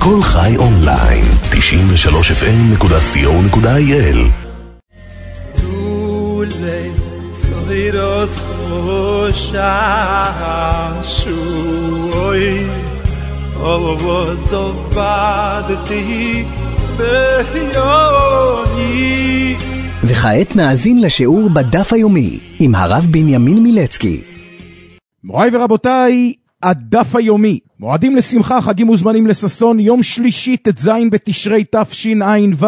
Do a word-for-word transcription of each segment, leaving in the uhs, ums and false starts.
כל חי אונליין, תשעים ושלוש אף אם נקודה סי או נקודה איי אל. Soiros Hoshanshui Ovozovadti Beyoni. וכעת נאזין לשיעור בדף היומי עם הרב בנימין מילצקי. מוריי ורבותיי, הדף היומי. מועדים לשמחה, חגים וזמנים לששון, יום שלישי ט"ז בתשרי תשע"ו,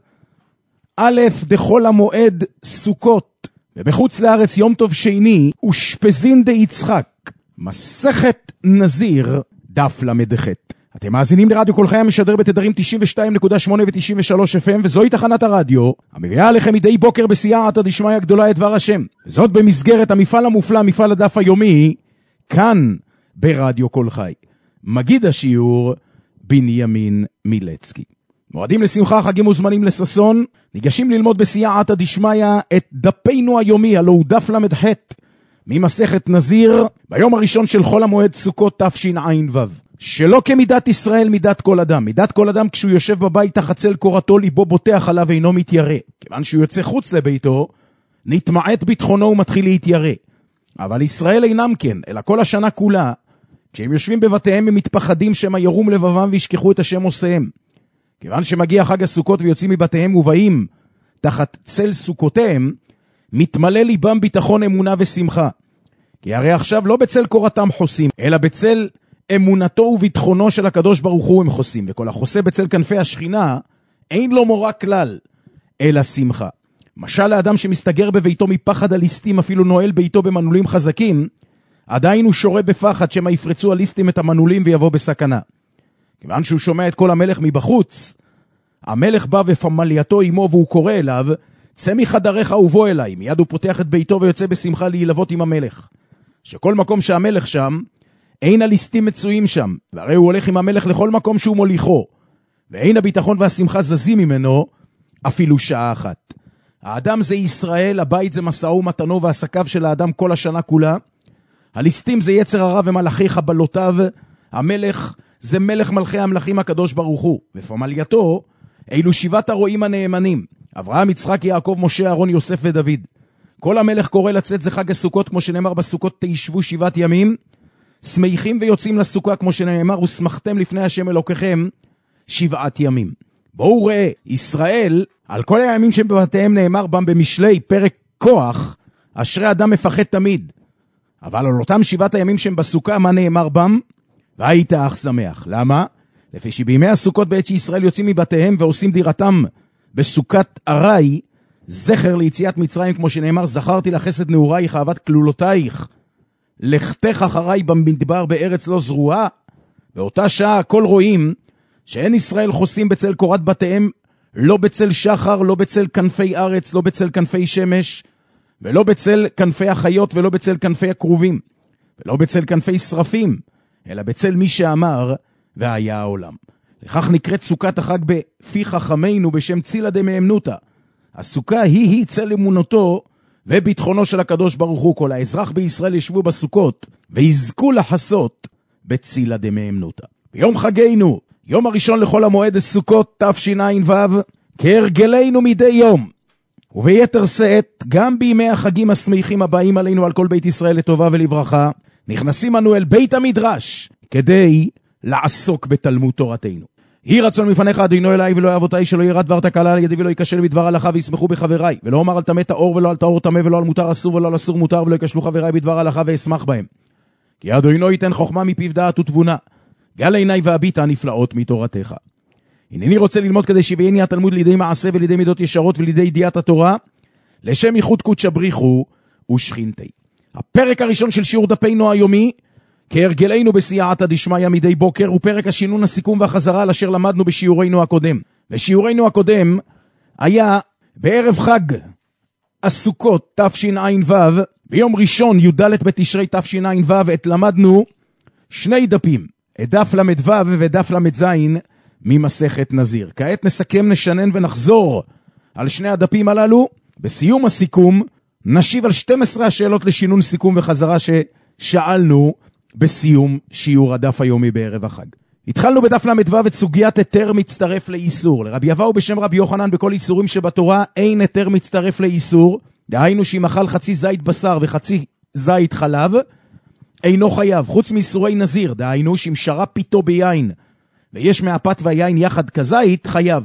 א' דחול המועד סוכות, ובחוץ לארץ יום טוב שני, ושפזין די יצחק, מסכת נזיר, דף למ"ח. אתם מאזינים לרדיו כל חי המשדר בתדרים תשעים ושתיים נקודה שמונה ו-תשעים ושלוש אף אם, וזוהי תחנת הרדיו, המביאה עליכם מדי בוקר בסייעתא דשמיא הגדולה את דבר השם. וזאת במסגרת המפעל המופלא, מפעל הדף היומי, כאן ברדיו כל חי. מגיד השיעור, בנימין מילצקי. מועדים לשמחה, חגים וזמנים לששון, ניגשים ללמוד בסייעתא דשמיא את דפנו היומי, הלא הוא דף למ"ח, ממסכת נזיר, ביום הראשון של חול המועד סוכות תשע"ו. שלא כמידת ישראל מידת כל אדם. מידת כל אדם כשהוא יושב בבית תחת צל קורתו, ליבו בוטח עליו ואינו מתיירא. כיוון שהוא יוצא חוץ לביתו, נתמעט ביטחונו ומתחיל להתיירא. אבל ישראל אינם כן, אלא כל השנה כולה, כשהם יושבים בבתיהם הם מתפחדים שמא ירום לבבם וישכחו את השם עושיהם. כיוון שמגיע חג הסוכות ויוצאים מבתיהם ובאים תחת צל סוכותיהם, מתמלא ליבם ביטחון, אמונה ושמחה. כי הרי עכשיו לא בצל קורתם חוסים, אלא בצל אמונתו וביטחונו של הקדוש ברוך הוא הם חוסים. וכל החוסה בצל כנפי השכינה, אין לו מורא כלל, אלא שמחה. משל לאדם שמסתגר בביתו מפחד הליסטים, אפילו נועל ביתו במנעולים חזקים, עדיין הוא שורה בפחד שמא יפרצו הליסטים את המנעולים ויבוא בסכנה. כיוון שהוא שומע את כל המלך מבחוץ, המלך בא ופמלייתו עמו והוא קורא אליו, צא מחדריך ובוא אליי. מיד הוא פותח את ביתו ויוצא בשמחה להילוות עם המלך. שכל מקום שהמלך שם, אין הליסטים מצויים שם, והרי הוא הולך עם המלך לכל מקום שהוא מוליכו, ואין הביטחון והשמחה זזים ממנו אפילו שעה אחת. האדם זה ישראל, הבית זה מסעו ומתנו ועסקיו של האדם כל השנה כולה, הליסטים זה יצר הרע ומלאכי חבלותיו, המלך זה מלך מלכי המלכים הקדוש ברוך הוא, ופמלייתו אילו שבעת הרועים הנאמנים, אברהם, יצחק, יעקב, משה, אהרון, יוסף ודוד. כל המלך קורא לצאת זה חג הסוכות, כמו שנאמר בסוכות תישבו שבעת ימים, שמחים ויוצאים לסוכה, כמו שנאמר, ושמחתם לפני השם אלוקיכם שבעת ימים. בואו ראה, ישראל, על כל הימים שבבתיהם נאמר בם במשלי, פרק כוח, אשרי אדם מפחד תמיד. אבל על אותם שבעת הימים שהם בסוכה, מה נאמר בם? והיית אך שמח. למה? לפי שבימי הסוכות בעת שישראל יוצאים מבתיהם ועושים דירתם בסוכת ארי, זכר ליציאת מצרים, כמו שנאמר, זכרתי לחסד נעורייך, אהבת כלולותייך, לכתך אחריי במדבר בארץ לא זרועה. באותה שעה כל רואים שאין ישראל חוסים בצל קורת בתיהם, לא בצל שחר, לא בצל כנפי ארץ, לא בצל כנפי שמש, ולא בצל כנפי החיות, ולא בצל כנפי הקרובים, ולא בצל כנפי שרפים, אלא בצל מי שאמר והיה העולם. לכך נקראת סוכת החג בפי חכמינו בשם צילה דמאמנותא. הסוכה היא היא צל אמונתו וביטחונו של הקדוש ברוך הוא. כל האזרח בישראל ישבו בסוכות ויזכו לחסות בצילה דמאמנותא. ביום חגינו, יום הראשון לכל המועד סוכות תשע"ו, כהרגלנו מדי יום, וביתר שאת גם בימי החגים השמחים הבאים עלינו על כל בית ישראל לטובה ולברכה, נכנסים אנו אל בית המדרש כדי לעסוק בתלמוד תורתנו. יהי רצון מפניך אדינו אליי ולא אבותיי, שלא ירד דבר תקלה על ידי ולא יקשל בדבר הלכה וישמחו בחבריי, ולא אומר על טמא טהור ולא על טהור טמא, ולא על מותר אסור ולא על אסור מותר, ולא יקשלו חבריי בדבר הלכה ואשמח בהם. כי אדינו ייתן חוכמה מפיו דעת ותבונה, גל עיניי והביטה נפלאות מתורתך. הנני רוצה ללמוד כדי שיבייני התלמוד לידי מעשה ולידי מידות ישרות ולידי ידיעת התורה, לשם ייחוד קודש בריחו ושכינתי. הפרק הראשון של שיעור דפנו היומי, כהרגלנו בסייעתא דשמיא מדי בוקר, הוא פרק השינון, הסיכום והחזרה על אשר למדנו בשיעורנו הקודם. ושיעורנו הקודם היה בערב חג הסוכות תשע"ו, ביום ראשון י"ד בתשרי תשע"ו, את למדנו שני דפים, את דף למ"ו ודף למ"ז ממסכת נזיר. כעת נסכם, נשנן ונחזור על שני הדפים הללו. בסיום הסיכום נשיב על שתים עשרה השאלות לשינון, סיכום וחזרה ששאלנו בסיום שיעור הדף היומי בערב החג. התחלנו בדף למדווה את סוגיית היתר מצטרף לאיסור. לרבי אבאו בשם רבי יוחנן בכל איסורים שבתורה אין היתר מצטרף לאיסור. דהיינו שאם אכל חצי זית בשר וחצי זית חלב, אינו חייב, חוץ מאיסורי נזיר. דהיינו שאם שרה פיתו ביין ויש מהפת והיין יחד כזית, חייב.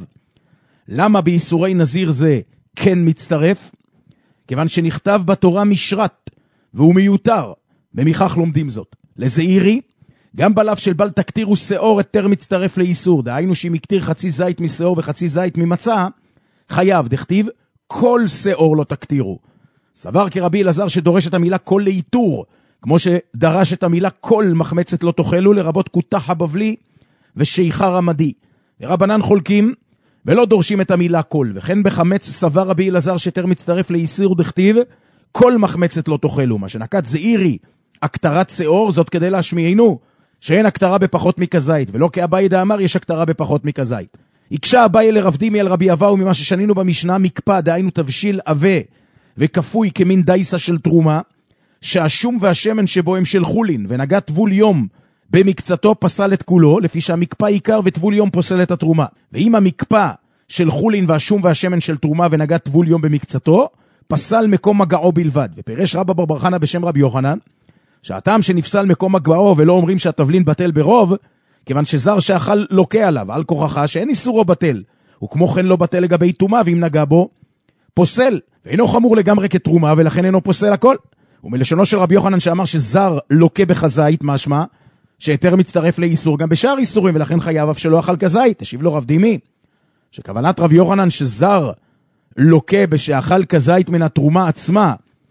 למה באיסורי נזיר זה כן מצטרף? כיוון שנכתב בתורה משרת והוא מיותר, במכך לומדים זאת. לזעירי, גם בלף של בל תקטירו שאור היתר מצטרף לאיסור. דהיינו שאם יקטיר חצי זית משאור וחצי זית ממצה, חייב. דכתיב כל שאור לא תקטירו. סבר כרבי אלעזר שדורש את המילה כל לאיתור, כמו שדרש את המילה כל מחמצת לא תאכלו, לרבות כותח הבבלי ושיחה רמדי. ורבנן חולקים ולא דורשים את המילה כל. וכן בחמץ סבר רבי אלעזר שיתר מצטרף לאיסור, דכתיב כל מחמצת לא תאכלו. מה שנקט זעירי הקטרת שאור, זאת כדי להשמיענו שאין הקטרה בפחות מכזית, ולא כאביי דאמר יש הקטרה בפחות מכזית. הקשה אביי לרב דימי על רבי אבאו ממה ששנינו במשנה, מקפא, דהיינו תבשיל עבה וכפוי כמין דייסה של תרומה, שהשום והשמן שבו הם של חולין, ונגע טבול יום במקצתו פסל את כולו, לפי שהמקפא עיקר וטבול יום פוסל את התרומה. ואם המקפא של חולין והשום והשמן של תרומה ונגע טבול יום במקצתו, פסל מקום מגעו בלבד. ופרש רבא בר בר חנא בשם רבי יוחנן, שהטעם שנפסל מקום מגעו ולא אומרים שהתבלין בטל ברוב, כיוון שזר שאכל לוקה עליו, על כוחך שאין איסורו בטל, וכמו כן לא בטל לגבי תרומה, ואם נגע בו, פוסל, ואינו חמור לגמרי כתרומה, ולכן אינו פוסל הכל. ומלשונו של רבי יוחנן שאמר שזר לוקה בחזית, משמע, שהיתר מצטרף לאיסור גם בשאר איסורים, ולכן חייב אף שלא אכל כזית. תשיב לו רב דימי, שכוונת רבי יוחנן שזר לוקה בשאכל כזית מן התרומה עצמה,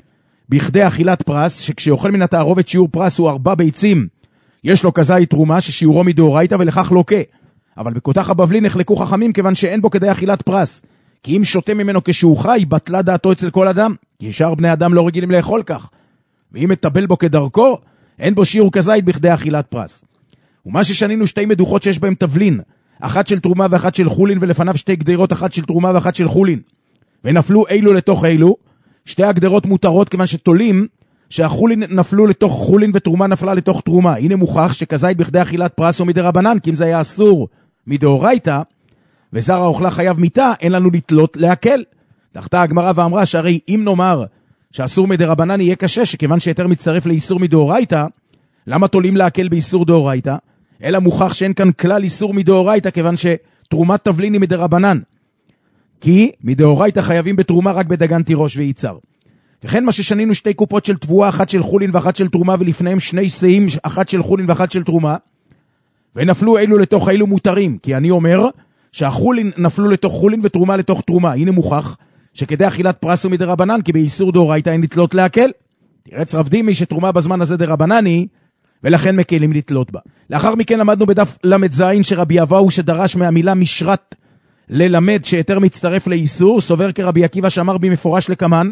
בכדי אכילת פרס, שכשיאכל מן התערובת שיעור פרס הוא ארבע ביצים, יש לו כזית תרומה ששיעורו מדאורייתא ולכך לוקה. אבל בכותח הבבלי נחלקו חכמים כיוון שאין בו כדי אכילת פרס, כי אם שותה ממנו כשהוא חי, בטלה דעתו אצל כל אדם, כי שאר בני אדם לא רגילים לאכול כך. ואם מטבל בו כדרכו, אין בו שיעור כזית בכדי אכילת פרס. ומה ששנינו שתי מדוחות שיש בהם תבלין, אחת של תרומה ואחת של חולין, ולפניו שתי גדרות, אחת של תרומה ואחת של חולין. ונפלו אילו לתוך אילו, שתי הגדרות מותרות כיוון שתולים שהחולין נפלו לתוך חולין ותרומה נפלה לתוך תרומה. הנה מוכח שכזית בכדי אכילת פרס או מדרבנן, כי אם זה היה אסור מדאורייתא, וזר האוכלה חייב מיתה, אין לנו לתלות להקל. דחתה הגמרא ואמרה שהרי אם נאמר שאסור מדרבנן יהיה קשה, שכיוון שיותר מצטרף לאיסור מדאורייתא, למה תולים להקל באיסור דאורייתא? אלא מוכח שאין כאן כלל איסור מדאורייתא, כיוון שתרומת תבלין היא מדרבנן. כי מדאורייתא חייבים בתרומה רק בדגן תירוש וייצר. וכן מה ששנינו שתי קופות של תבואה, אחת של חולין ואחת של תרומה, ולפניהם שני שאים, אחת של חולין ואחת של תרומה, ונפלו אילו לתוך אילו מותרים, כי אני אומר שהחולין נפלו לתוך חולין ותרומה לתוך תרומה. הנה מוכח שכדי אכילת פרס הוא מדרבנן, כי באיסור דאורייתא אין לתלות להקל. תירץ רב דימי שתרומה בזמן הזה דרבנני, ולכן מקלים לתלות בה. לאחר מכן למדנו בדף למד זין שרבי אבאו שדרש מהמילה משרת ללמד שיתר מצטרף לאיסור, סובר כרבי עקיבא שאמר במפורש לקמן,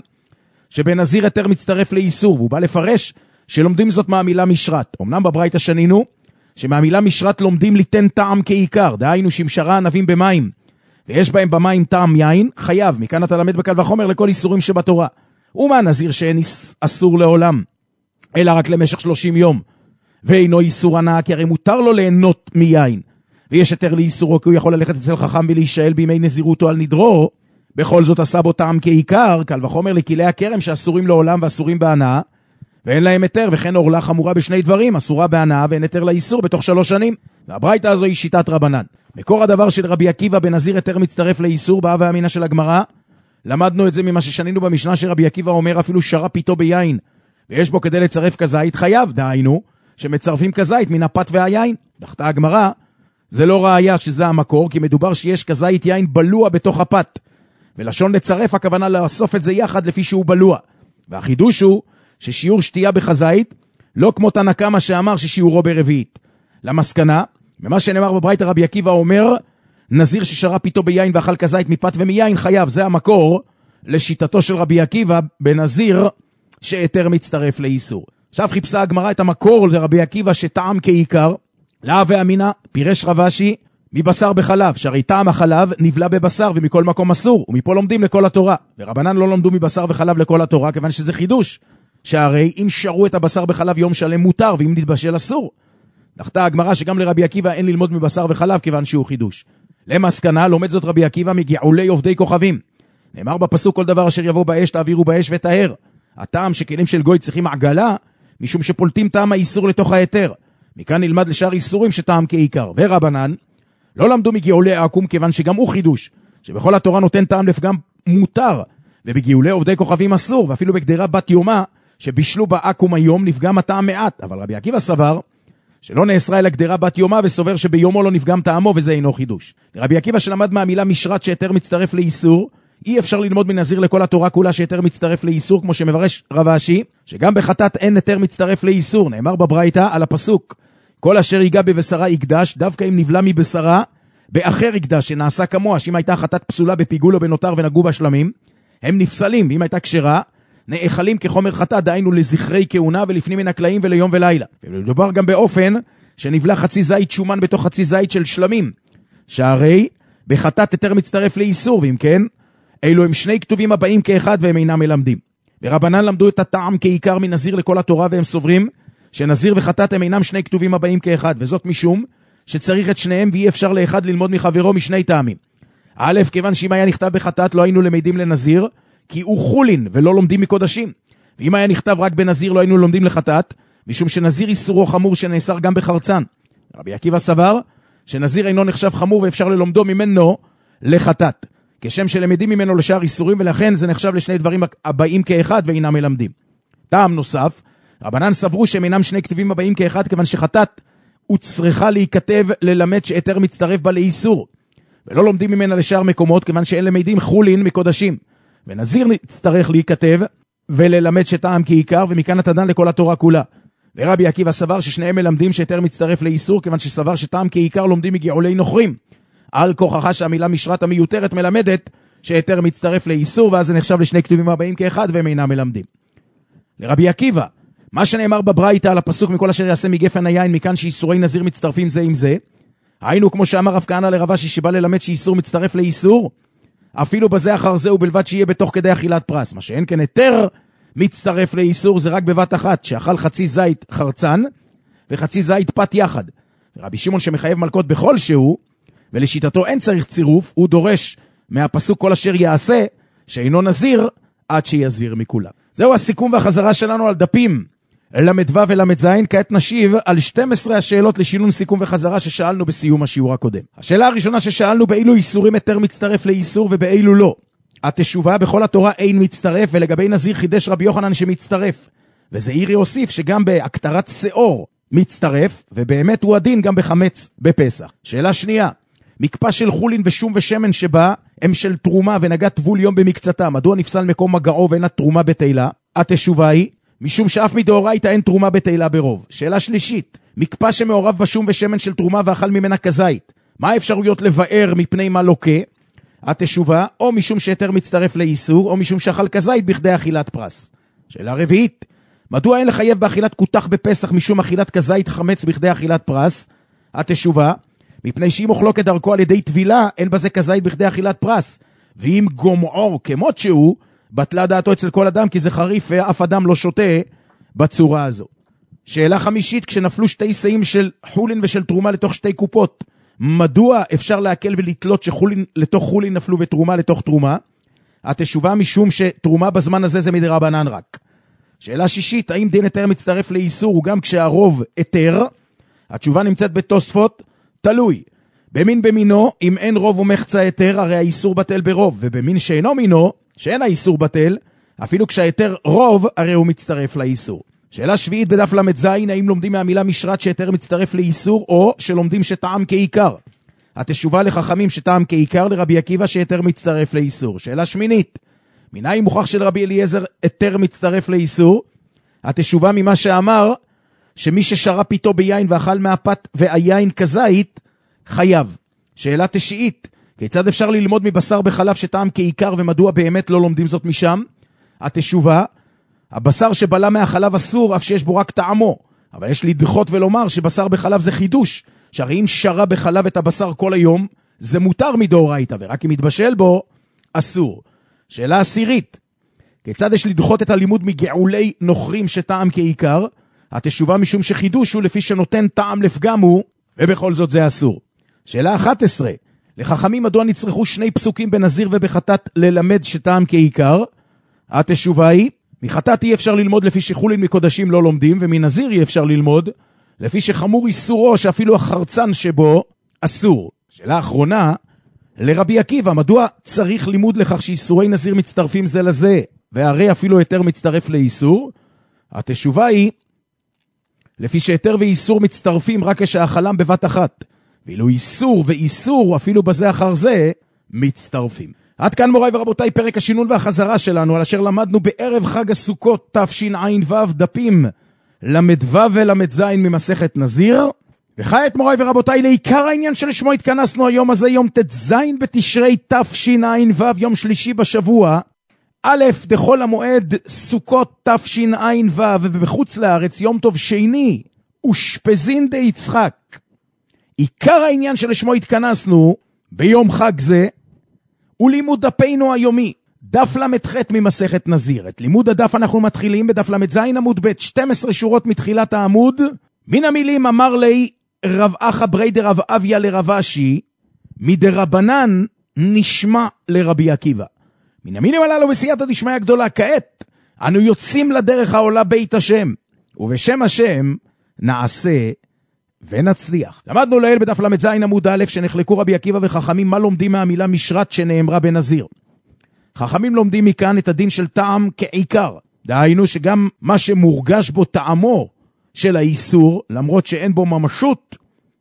שבנזיר היתר מצטרף לאיסור, והוא בא לפרש שלומדים זאת מהמילה משרת. אמנם בברייתא שנינו, שמהמילה משרת לומדים ליתן טעם כעיקר, דהיינו שמשרה ענבים במים, ויש בהם במים טעם יין, חייב, מכאן אתה למד בקל וחומר לכל איסורים שבתורה. ומה נזיר שאין אסור לעולם, אלא רק למשך שלושים יום, ואינו איסור הנאה, כי הרי מותר לו ליהנות מיין, ויש יותר לאיסורו, כי הוא יכול ללכת אצל חכם ולהישאל בימי נזירותו על נדרו, בכל זאת עשה בו טעם כעיקר, קל וחומר לכלי הכרם שאסורים לעולם ואסורים בהנאה, ואין להם היתר, וכן אורלה חמורה בשני דברים, אסורה בהנאה ואין היתר לאיסור בתוך שלוש שנים. והברייתא הזו היא שיטת רבנן. מקור הדבר של רבי עקיבא בנזיר היתר מצטרף לאיסור, באה והאמינה של הגמרא, למדנו את זה ממה ששנינו במשנה שרבי עקיבא אומר אפילו שרה פיתו ביין, ויש בו כדי לצרף כזית חייב, דהיינו, שמצרפים כזית מן הפת והיין. דחתה הגמרא, זה לא ראיה שזה המקור, כי מדובר שיש כזית יין בלוע בתוך הפת. ולשון לצרף הכוונה לאסוף את זה יחד לפי שהוא בלוע. והחידוש הוא ששיעור שתייה בחזית לא כמו תנא קמא שאמר ששיעורו ברביעית. למסקנה, ממה שנאמר בברייתא רבי עקיבא אומר, נזיר ששרה פיתו ביין ואכל כזית מפת ומיין חייב. זה המקור לשיטתו של רבי עקיבא בנזיר שהיתר מצטרף לאיסור. עכשיו חיפשה הגמרא את המקור לרבי עקיבא שטעם כעיקר, לה ואמינה, פירש רבשי, מבשר בחלב, שהרי טעם החלב נבלע בבשר ומכל מקום אסור, ומפה לומדים לכל התורה. ורבנן לא למדו מבשר וחלב לכל התורה, כיוון שזה חידוש, שהרי אם שרו את הבשר בחלב יום שלם מותר, ואם נתבשל אסור. דחתה הגמרא שגם לרבי עקיבא אין ללמוד מבשר וחלב כיוון שהוא חידוש. למסקנה, לומד זאת רבי עקיבא מגעולי עובדי כוכבים. נאמר בפסוק כל דבר אשר יבוא באש תעבירו באש ותאר. הטעם שכלים של גוי צריכים עגלה, משום שפולטים טעם האיסור לתוך היתר. מכאן נלמד לשאר איסורים שטעם כעיקר. ורבנן לא למדו מגעולי עקום כיוון שגם הוא חידוש, שבכל התורה נותן טעם לפגם מותר, ובגאולי עובדי כוכבים אסור, ואפילו בגדרה בת יומה, שבישלו בעקום היום נפגם הטעם מעט. אבל רבי עקיבא סבר שלא נאסרה אלא גדרה בת יומה, וסובר שביומו לא נפגם טעמו, וזה אינו חידוש. רבי עקיבא שלמד מהמילה משרת שיתר מצטרף לאיסור, אי אפשר ללמוד מנזיר לכל התורה כולה שיתר מצטרף לאיסור, כמו שמברש רב אשי, שגם בחטאת אין היתר מצטרף לאיסור. נאמר בברייתא על הפסוק, כל אשר ייגע בבשרה יקדש, דווקא אם נבלה מבשרה, באחר יקדש, שנעשה כמוה, שאם הייתה חטאת פסולה בפיגול או בנותר ונגעו בשלמים, הם נפסלים, ואם הייתה כשרה, נאכלים כחומר חטאת, דהיינו לזכרי כהונה ולפנים מן הקלעים וליום ולילה. ומדובר גם באופן שנבלה חצי זית שומן בתוך חצי זית של שלמים, שהרי בחטאת היתר מצטרף לאיסור, ואם כן, אלו הם שני כתובים הבאים כאחד והם אינם מלמדים. ורבנן למדו את הטעם כעיקר מנזיר לכל התורה, והם סוברים שנזיר וחטאת הם אינם שני כתובים הבאים כאחד, וזאת משום שצריך את שניהם ואי אפשר לאחד ללמוד מחברו משני טעמים. א', כיוון שאם היה נכתב בחטאת לא היינו למדים לנזיר, כי הוא חולין ולא לומדים מקודשים. ואם היה נכתב רק בנזיר לא היינו לומדים לחטאת, משום שנזיר איסורו חמור שנאסר גם בחרצן. רבי עקיבא סבר שנזיר אינו נחשב חמור ואפשר ללומדו ממנו לחטאת, כשם שלמדים ממנו לשאר איסורים, ולכן זה נחשב לשני דברים הבאים כאחד ואינם מלמדים. טעם נוסף, רבנן סברו שהם אינם שני כתובים הבאים כאחד, כיוון שחטאת הוא צריכה להיכתב ללמד שהיתר מצטרף בה לאיסור, ולא לומדים ממנה לשאר מקומות, כיוון שאין למדים חולין מקודשים. ונזיר נצטרך להיכתב וללמד שטעם כעיקר, ומכאן התדן לכל התורה כולה. ורבי עקיבא סבר ששניהם מלמדים שהיתר מצטרף לאיסור, כיוון שסבר שטעם כעיקר לומדים מגעולי נוכרים, על כוחך שהמילה משרת המיותרת מלמדת שהיתר מצטרף לאיסור, ואז זה נחשב לשני כתובים הבאים כאחד והם אינם מלמדים. לרבי עקיבא, מה שנאמר בברייתא על הפסוק מכל אשר יעשה מגפן היין, מכאן שאיסורי נזיר מצטרפים זה עם זה, היינו כמו שאמר רב כהנא לרב אשי שבא ללמד שאיסור מצטרף לאיסור, אפילו בזה אחר זה ובלבד שיהיה בתוך כדי אכילת פרס. מה שאין כן היתר מצטרף לאיסור זה רק בבת אחת, שאכל חצי זית חרצן וחצי זית פת יחד. רבי שמעון שמחייב מלכות בכל שהוא, ולשיטתו אין צריך צירוף, הוא דורש מהפסוק כל אשר יעשה, שאינו נזיר עד שיזיר מכולם. זהו הסיכום והחזרה שלנו על דפים למדו ולמד זין. כעת נשיב על שתים עשרה השאלות לשינון סיכום וחזרה ששאלנו בסיום השיעור הקודם. השאלה הראשונה ששאלנו, באילו איסורים היתר מצטרף לאיסור ובאילו לא. התשובה, בכל התורה אין מצטרף, ולגבי נזיר חידש רבי יוחנן שמצטרף, וזעירי הוסיף שגם בהקטרת שאור מצטרף, ובאמת הוא הדין גם בחמץ בפסח. שאלה שנייה, מקפה של חולין ושום ושמן שבה הם של תרומה ונגע טבול יום במקצתה, מדוע נפסל מקום מגעו ואין התרומה בתהילה? התשובה היא, משום שאף מדאורייתא אין תרומה בתהילה ברוב. שאלה שלישית, מקפה שמעורב בשום ושמן של תרומה ואכל ממנה כזית, מה האפשרויות לבאר מפני מה לוקה? התשובה, או משום שהיתר מצטרף לאיסור, או משום שאכל כזית בכדי אכילת פרס. שאלה רביעית, מדוע אין לחייב באכילת כותח בפסח משום אכילת כזית חמץ בכדי אכילת פרס? התשובה, מפני שאם אוכלו כדרכו על ידי טבילה, אין בזה כזית בכדי אכילת פרס. ואם גומעו כמות שהוא, בטלה דעתו אצל כל אדם, כי זה חריף ואף אדם לא שותה בצורה הזו. שאלה חמישית, כשנפלו שתי שאים של חולין ושל תרומה לתוך שתי קופות, מדוע אפשר להקל ולתלות שחולין לתוך חולין נפלו ותרומה לתוך תרומה? התשובה, משום שתרומה בזמן הזה זה מדרבנן רק. שאלה שישית, האם דין היתר מצטרף לאיסור הוא גם כשהרוב היתר? התשובה נמצאת בתוספות, תלוי. במין במינו, אם אין רוב ומחצה היתר, הרי האיסור בטל ברוב, ובמין שאינו מינו, שאין האיסור בטל, אפילו כשהיתר רוב, הרי הוא מצטרף לאיסור. שאלה שביעית בדף למד זין, האם לומדים מהמילה משרת שהיתר מצטרף לאיסור, או שלומדים שטעם כעיקר? התשובה לחכמים שטעם כעיקר, לרבי עקיבא שהיתר מצטרף לאיסור. שאלה שמינית, מנין מוכח של רבי אליעזר היתר מצטרף לאיסור? התשובה ממה שאמר, שמי ששרה פיתו ביין ואכל מהפת והיין כזית, חייב. שאלה תשיעית, כיצד אפשר ללמוד מבשר בחלב שטעם כעיקר ומדוע באמת לא לומדים זאת משם? התשובה, הבשר שבלה מהחלב אסור אף שיש בו רק טעמו, אבל יש לדחות ולומר שבשר בחלב זה חידוש, שהרי אם שרה בחלב את הבשר כל היום, זה מותר מדאורייתא, ורק אם מתבשל בו, אסור. שאלה עשירית, כיצד יש לדחות את הלימוד מגעולי נוכרים שטעם כעיקר? התשובה משום שחידוש הוא לפי שנותן טעם לפגם הוא, ובכל זאת זה אסור. שאלה אחת עשרה, לחכמים מדוע נצרכו שני פסוקים בנזיר ובחטאת ללמד שטעם כעיקר? התשובה היא, מחטאת אי אפשר ללמוד לפי שחולין מקודשים לא לומדים, ומנזיר אי אפשר ללמוד לפי שחמור איסורו שאפילו החרצן שבו אסור. שאלה אחרונה, לרבי עקיבא, מדוע צריך לימוד לכך שאיסורי נזיר מצטרפים זה לזה, והרי אפילו יותר מצטרף לאיסור? התשובה היא, לפי שיותר ואיסור מצטרפים רק כשהאכלם בבת אחת, ואילו איסור ואיסור אפילו בזה אחר זה מצטרפים. עד כאן מוריי ורבותיי פרק השינון והחזרה שלנו, על אשר למדנו בערב חג הסוכות תשע"ו דפים למדו ולמדז ממסכת נזיר. וכעת מוריי ורבותיי לעיקר העניין שלשמו התכנסנו היום הזה, יום תז בתשרי תשע"ו, יום שלישי בשבוע, א' דחול המועד סוכות תשע"ו, ובחוץ לארץ יום טוב שני אושפזין דה יצחק. עיקר העניין שלשמו התכנסנו ביום חג זה הוא לימוד דפנו היומי, דף למ"ח ממסכת נזיר. את לימוד הדף אנחנו מתחילים בדף למ"ז עמוד ב', שתים עשרה שורות מתחילת העמוד. מן המילים אמר לי רב אחא ברי דרב אביה לרב אשי, מדרבנן נשמע לרבי עקיבא. מן המילים הללו בסייעתא דשמיא גדולה. כעת אנו יוצאים לדרך העולה בית השם, ובשם השם נעשה ונצליח. למדנו לעיל בדף למ"ז עמוד א' שנחלקו רבי עקיבא וחכמים מה לומדים מהמילה משרת שנאמרה בנזיר. חכמים לומדים מכאן את הדין של טעם כעיקר, דהיינו שגם מה שמורגש בו טעמו של האיסור, למרות שאין בו ממשות,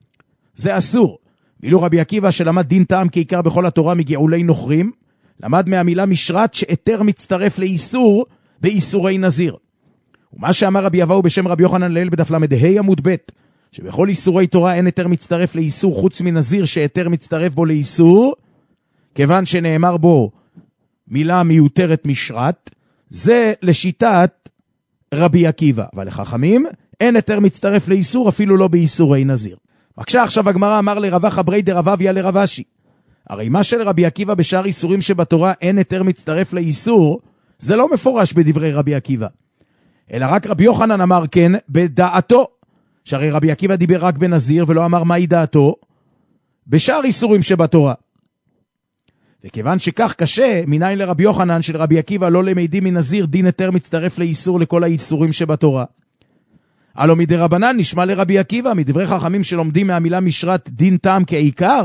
זה אסור. ואילו רבי עקיבא שלמד דין טעם כעיקר בכל התורה מגאולי נוכרים, למד מהמילה משרת שאתר מצטרף לאיסור באיסורי נזיר. ומה שאמר רבי אבאו בשם רבי יוחנן לעיל בדף למ"ה עמוד ב', שבכל איסורי תורה אין אתר מצטרף לאיסור חוץ מנזיר שאתר מצטרף בו לאיסור, כיוון שנאמר בו מילה מיותרת משרת, זה לשיטת רבי עקיבא. אבל לחכמים אין אתר מצטרף לאיסור אפילו לא באיסורי נזיר. בבקשה עכשיו הגמרא, אמר לרב אחא ברי דרב אביה לרב אשי, הרי מה של רבי עקיבא בשאר איסורים שבתורה אין אתר מצטרף לאיסור, זה לא מפורש בדברי רבי עקיבא, אלא רק רבי יוחנן אמר כן בדעתו, שהרי רבי עקיבא דיבר רק בנזיר ולא אמר מהי דעתו בשאר איסורים שבתורה. וכיוון שכך קשה, מניין לרבי יוחנן של רבי עקיבא לא למדים מנזיר דין אתר מצטרף לאיסור לכל האיסורים שבתורה. הלא מדרבנן נשמע לרבי עקיבא, מדברי חכמים שלומדים מהמילה משרת דין טעם כעיקר,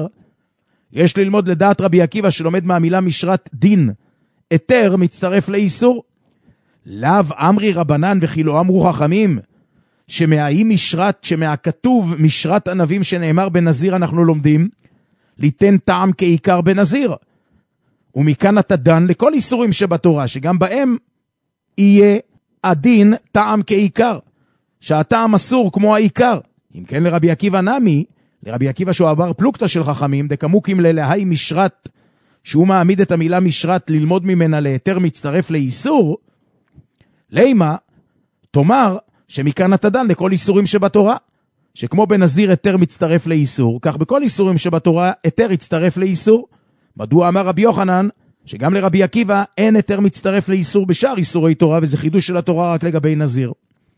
יש ללמוד לדעת רבי עקיבא שלומד מהמילה משרת דין אתר מצטרף לאיסור. לאו אמרי רבנן וכי לא אמרו חכמים, שמהאי משרת, שמהכתוב משרת ענבים שנאמר בנזיר אנחנו לומדים, ליתן טעם כעיקר בנזיר. ומכאן אתה דן לכל איסורים שבתורה, שגם בהם יהיה הדין טעם כעיקר, שהטעם אסור כמו העיקר. אם כן לרבי עקיבא נמי, לרבי עקיבא שהוא עבר פלוגתא של חכמים, דקמוקים ללהי משרת, שהוא מעמיד את המילה משרת ללמוד ממנה ליתר מצטרף לאיסור, לימה, תאמר שמכאן אתה דן לכל איסורים שבתורה, שכמו בנזיר אתר מצטרף לאיסור, כך בכל איסורים שבתורה אתר יצטרף לאיסור. מדוע אמר רבי יוחנן שגם לרבי עקיבא אין אתר מצטרף לאיסור בשאר איסורי תורה, וזה חידוש של התורה רק לגבי נזיר.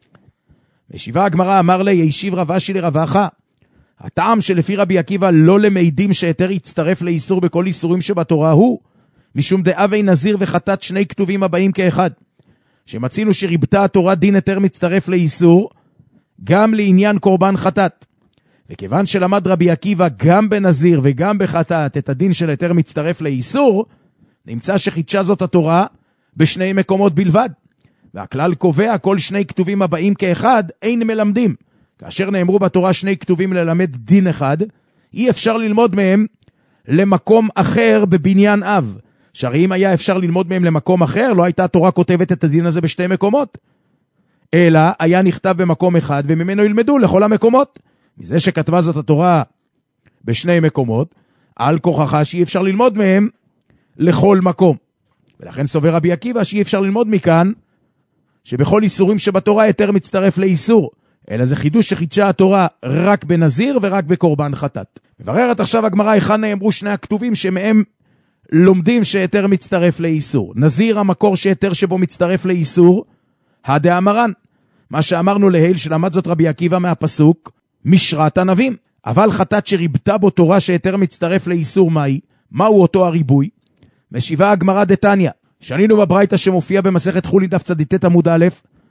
בישיבה הגמרא אמר לי ישיב רב אשי לרב אחא, הטעם שלפי רבי עקיבא לא למעידים שאתר יצטרף לאיסור בכל איסורים שבתורה הוא, משום דאבי נזיר וחטאת שני כתובים הבאים כאחד, שמצינו שריבתה התורה דין אתר מצטרף לאיסור, גם לעניין קורבן חטאת. וכיוון שלמד רבי עקיבא גם בנזיר וגם בחטאת את הדין של אתר מצטרף לאיסור, נמצא שחידשה זאת התורה בשני מקומות בלבד. והכלל קובע כל שני כתובים הבאים כאחד אין מלמדים. כאשר נאמרו בתורה שני כתובים ללמד דין אחד, אי אפשר ללמוד מהם למקום אחר בבניין אב. שהרי אם היה אפשר ללמוד מהם למקום אחר, לא הייתה התורה כותבת את הדין הזה בשתי מקומות. אלא היה נכתב במקום אחד וממנו ילמדו לכל המקומות. מזה שכתבה זאת התורה בשני מקומות, על כוחך שאי אפשר ללמוד מהם לכל מקום. ולכן סובר רבי עקיבא שאי אפשר ללמוד מכאן שבכל איסורים שבתורה יותר מצטרף לאיסור, אלא זה חידוש שחידשה התורה רק בנזיר ורק בקורבן חטאת. מבררת עכשיו הגמרא היכן נאמרו שני הכתובים שמהם לומדים שיותר מצטרף לאיסור. נזיר המקור שיותר שבו מצטרף לאיסור, הדאמרן. מה שאמרנו להיל שלמד זאת רבי עקיבא מהפסוק, משרת ענבים. אבל חטאת שריבתה בו תורה שהיתר מצטרף לאיסור מהי, מהו אותו הריבוי? משיבה הגמרא דתניא, שנינו בברייתא שמופיע במסכת חולין דף צדיטת עמוד א',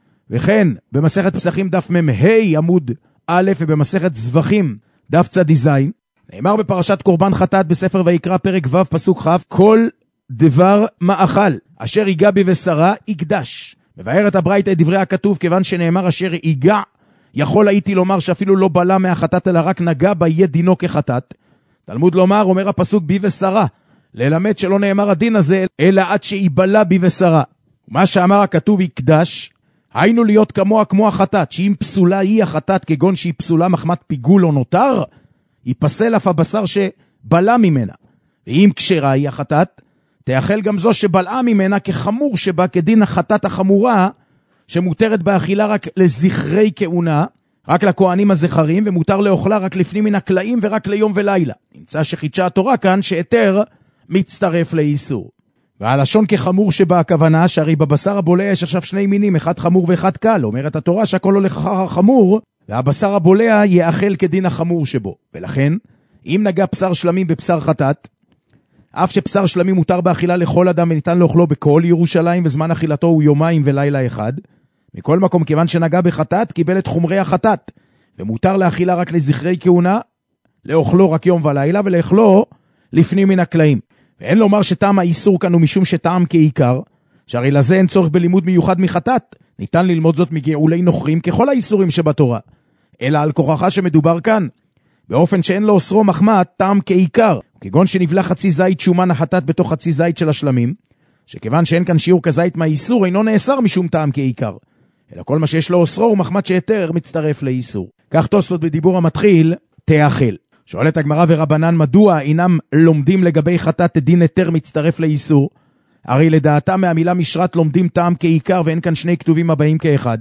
וכן במסכת פסחים דף מ"ה עמוד א', ובמסכת זבחים דף צדי זין, נאמר בפרשת קורבן חטאת בספר ויקרא פרק ו' פסוק כ', כל דבר מאכל אשר ייגע בבשרה יקדש. מבארת הברייתא את דברי הכתוב, כיוון שנאמר אשר ייגע, יכול הייתי לומר שאפילו לא בלה מהחטאת אלא רק נגע בה, יהיה דינו כחטאת. תלמוד לומר, אומר הפסוק בבשרה, ללמד שלא נאמר הדין הזה אלא עד שיבלה בבשרה. מה שאמר הכתוב יקדש, היינו להיות כמוה כמו החטאת, שאם פסולה היא החטאת, כגון שהיא פסולה מחמת פיגול או נותר, ייפסל אף הבשר שבלה ממנה. ואם כשרה היא החטאת, תאכל גם זו שבלעה ממנה כחמור שבה, כדין החטאת החמורה, שמותרת באכילה רק לזכרי כהונה, רק לכהנים הזכרים, ומותר לאוכלה רק לפנים מן הקלעים ורק ליום ולילה. נמצא שחידשה התורה כאן שהיתר מצטרף לאיסור. והלשון כחמור שבה הכוונה, שהרי בבשר הבולע יש עכשיו שני מינים, אחד חמור ואחד קל. אומרת התורה שהכל הולך אחר החמור, והבשר הבולע יאכל כדין החמור שבו. ולכן, אם נגע בשר שלמים בבשר חטאת, אף שבשר שלמים מותר באכילה לכל אדם וניתן לאוכלו בכל ירושלים, וזמן אכילתו הוא יומיים ולילה אחד, מכל מקום, כיוון שנגע בחטאת, קיבל את חומרי החטאת, ומותר לאכילה רק לזכרי כהונה, לאוכלו רק יום ולילה, ולאכלו לפנים מן הקלעים. ואין לומר שטעם האיסור כאן הוא משום שטעם כעיקר, שהרי לזה אין צורך בלימוד מיוחד מחטאת, ניתן ללמוד זאת מגאולי נוכרים ככל האיסורים שבתורה, אלא על כוחך שמדובר כאן, באופן שאין לו אוסרו מחמת טעם כעיקר, כגון שנבלה חצי זית שומן החטאת בתוך חצי זית של השלמים, שכיוון שאין כאן שיעור כזית מהאיסור, אינו נאסר משום טעם כעיקר, אלא כל מה שיש לו אוסרו הוא מחמת שהיתר מצטרף לאיסור. כך תוספות בדיבור המתחיל, תאכל. שואלת הגמרא ורבנן, מדוע אינם לומדים לגבי חטאת דין היתר מצטרף לאיסור? הרי לדעתם מהמילה משרת לומדים טעם כעיקר, ואין כאן שני כתובים הבאים כאחד.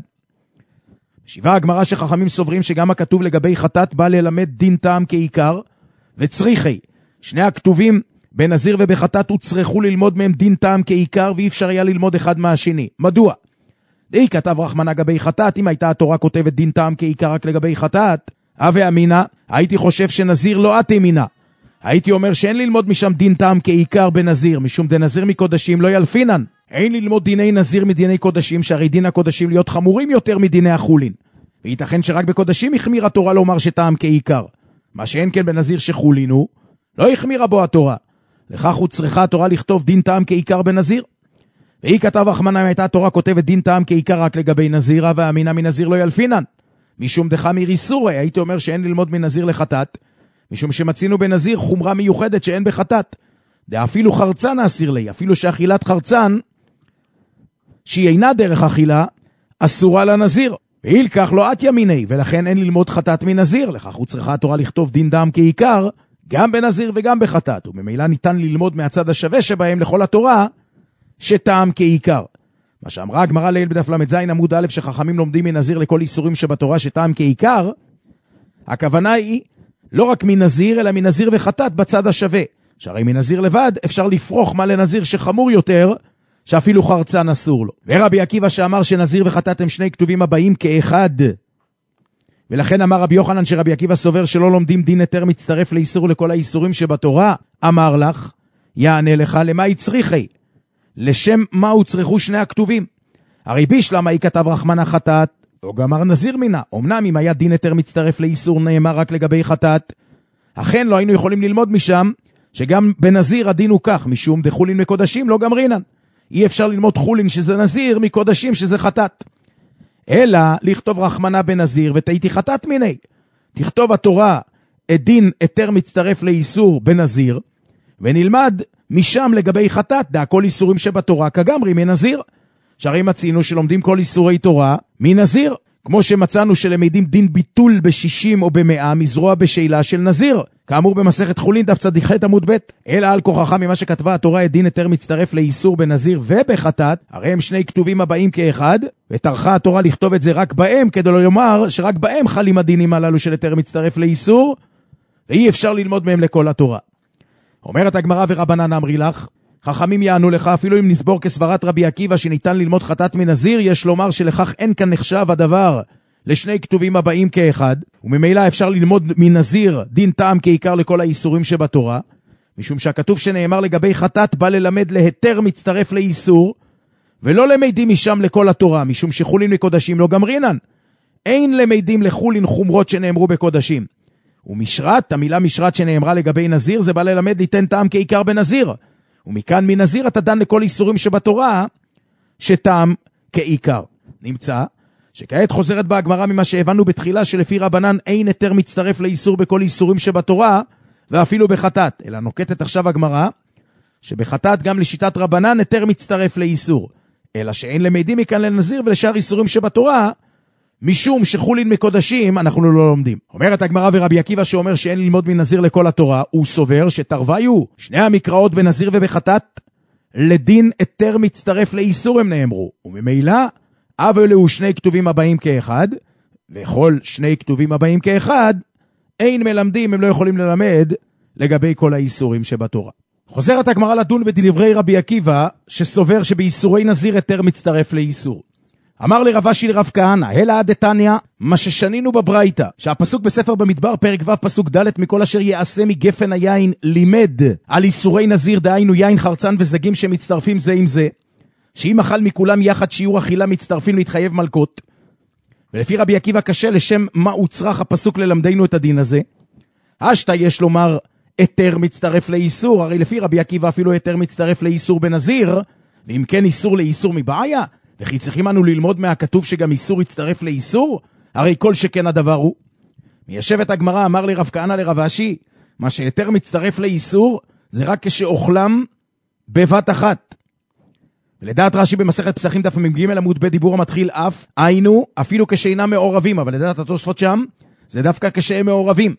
שיבה הגמרא שחכמים סוברים שגם הכתוב לגבי חטאת בא ללמד דין טעם כעיקר, וצריכי, שני הכתובים בנזיר ובחטאת הוצרכו ללמוד מהם דין טעם כעיקר, ואי אפשר היה ללמוד אחד מהשני. מדוע? די כתב רחמנה לגבי חטאת, אם הייתה התורה כותבת דין טעם כעיקר רק לגבי חטאת, אבי אמינה, הייתי חושב שנזיר לא את אמינה. הייתי אומר שאין ללמוד משם דין טעם כעיקר בנזיר, משום דנזיר מקודשים לא ילפינן. אין ללמוד דיני נזיר מדיני קודשים, שהרי דין הקודשים להיות חמורים יותר מדיני החולין. וייתכן שרק בקודשים החמיר התורה לומר שטעם כעיקר. מה שאין כן בנזיר שחולינו, לא החמירה בו התורה. לכך הוא צריכה התורה לכתוב דין טעם כעיקר בנזיר. והיא כתב רחמנה, אם הייתה התורה כותבת דין טעם כעיקר רק לגבי נזירה, והאמינה מנזיר לא ילפינן. משום דחמיר איסורי, הייתי אומר שאין ללמוד מנזיר לחטאת, משום שמצינו בנזיר חומרה מיוחדת שאין בחטאת. אפילו חרצן אסיר לי, אפילו שאכילת חרצן, שהיא אינה דרך אכילה, אסורה לנזיר. ואיל כך לא את ימיני, ולכן אין ללמוד חטאת מנזיר. לכך הוא צריכה התורה לכתוב דין דם כעיקר, גם בנזיר וגם בחטאת, וממילא ניתן ללמוד מהצד השווה שבהם לכל התורה, שטעם כעיקר. מה שאמרה הגמרא לעיל בדף למד זין עמוד א', שחכמים לומדים מנזיר לכל איסורים שבתורה שטעם כעיקר, הכוונה היא לא רק מנזיר, אלא מנזיר וחטאת בצד השווה. שהרי מנזיר לבד אפשר לפרוח מה לנזיר שחמור יותר, שאפילו חרצן אסור לו. ורבי עקיבא שאמר שנזיר וחטאת הם שני כתובים הבאים כאחד. ולכן אמר רבי יוחנן שרבי עקיבא סובר שלא לומדים דין היתר מצטרף לאיסור לכל האיסורים שבתורה. אמר לך, יענה לך, למה יצריכי? לשם מה הוצרכו שני הכתובים? הרי בישלמה היא כתב רחמנה חטאת, או גמר נזיר מינה. אמנם אם היה דין היתר מצטרף לאיסור נאמר רק לגבי חטאת, אכן לא היינו יכולים ללמוד משם שגם בנזיר הדין הוא כך, משום דחולין מקודשים לא גמרינן. אי אפשר ללמוד חולין שזה נזיר מקודשים שזה חטאת. אלא לכתוב רחמנה בנזיר ותהייתי חטאת מיני. תכתוב התורה את דין היתר מצטרף לאיסור בנזיר, ונלמד משם לגבי חטאת, דה כל איסורים שבתורה כגמרי מנזיר. שהרי מצינו שלומדים כל איסורי תורה מנזיר, כמו שמצאנו שלמדים דין ביטול בשישים או במאה מזרוע בשאלה של נזיר, כאמור במסכת חולין דף צדיח עמוד ב'. אלא על כוחך ממה שכתבה התורה את דין היתר מצטרף לאיסור בנזיר ובחטאת, הרי הם שני כתובים הבאים כאחד, וטרחה התורה לכתוב את זה רק בהם, כדי לא לומר שרק בהם חלים הדינים הללו של היתר מצטרף לאיסור, ואי אפשר ללמוד מהם לכל התורה. אומרת הגמרא ורבנן אמרי לך, חכמים יענו לך, אפילו אם נסבור כסברת רבי עקיבא שניתן ללמוד חטאת מנזיר, יש לומר שלכך אין כאן נחשב הדבר לשני כתובים הבאים כאחד, וממילא אפשר ללמוד מנזיר דין טעם כעיקר לכל האיסורים שבתורה, משום שהכתוב שנאמר לגבי חטאת בא ללמד להיתר מצטרף לאיסור, ולא למידים משם לכל התורה, משום שחולין מקודשים לא גמרינן. אין למידים לחולין חומרות שנאמרו בקודשים. ומשרת, המילה משרת שנאמרה לגבי נזיר, זה בא ללמד ליתן טעם כעיקר בנזיר. ומכאן מנזיר אתה דן לכל איסורים שבתורה, שטעם כעיקר. נמצא שכעת חוזרת בה הגמרא ממה שהבנו בתחילה, שלפי רבנן אין היתר מצטרף לאיסור בכל איסורים שבתורה, ואפילו בחטאת. אלא נוקטת עכשיו הגמרא, שבחטאת גם לשיטת רבנן היתר מצטרף לאיסור. אלא שאין למידים מכאן לנזיר ולשאר איסורים שבתורה, משום שחולין מקודשים אנחנו לא לומדים. אומרת הגמרא, ורבי עקיבא שאומר שאין ללמוד מנזיר לכל התורה, הוא סובר שתרוויו שני המקראות בנזיר ובחטאת, לדין היתר מצטרף לאיסור הם נאמרו. וממילא, אבל הוא שני כתובים הבאים כאחד, וכל שני כתובים הבאים כאחד, אין מלמדים, הם לא יכולים ללמד לגבי כל האיסורים שבתורה. חוזרת הגמרא לדון בדברי רבי עקיבא, שסובר שבאיסורי נזיר היתר מצטרף לאיסור. אמר לרב אשי לרב כהנא, הלה דתניא, מה ששנינו בברייתא, שהפסוק בספר במדבר פרק ו' פסוק ד', מכל אשר יעשה מגפן היין לימד על איסורי נזיר, דהיינו יין חרצן וזגים שמצטרפים זה עם זה, שאם אכל מכולם יחד שיעור אכילה מצטרפים להתחייב מלכות. ולפי רבי עקיבא קשה לשם מה הוצרך הפסוק ללמדנו את הדין הזה. השתא יש לומר היתר מצטרף לאיסור, הרי לפי רבי עקיבא אפילו היתר מצטרף לאיסור בנזיר, ואם כן איסור לאיסור מבעיה, וכי צריכים אנו ללמוד מהכתוב שגם איסור יצטרף לאיסור? הרי כל שכן הדבר הוא. מיישבת הגמרא, אמר לרב כהנא לרב אשי, מה שיותר מצטרף לאיסור, זה רק כשאוכלם בבת אחת. ולדעת רש"י במסכת פסחים דף מ"ג עמוד ב' דיבור המתחיל אף, היינו אפילו כשאינם מעורבים, אבל לדעת התוספות שם, זה דווקא כשהם מעורבים.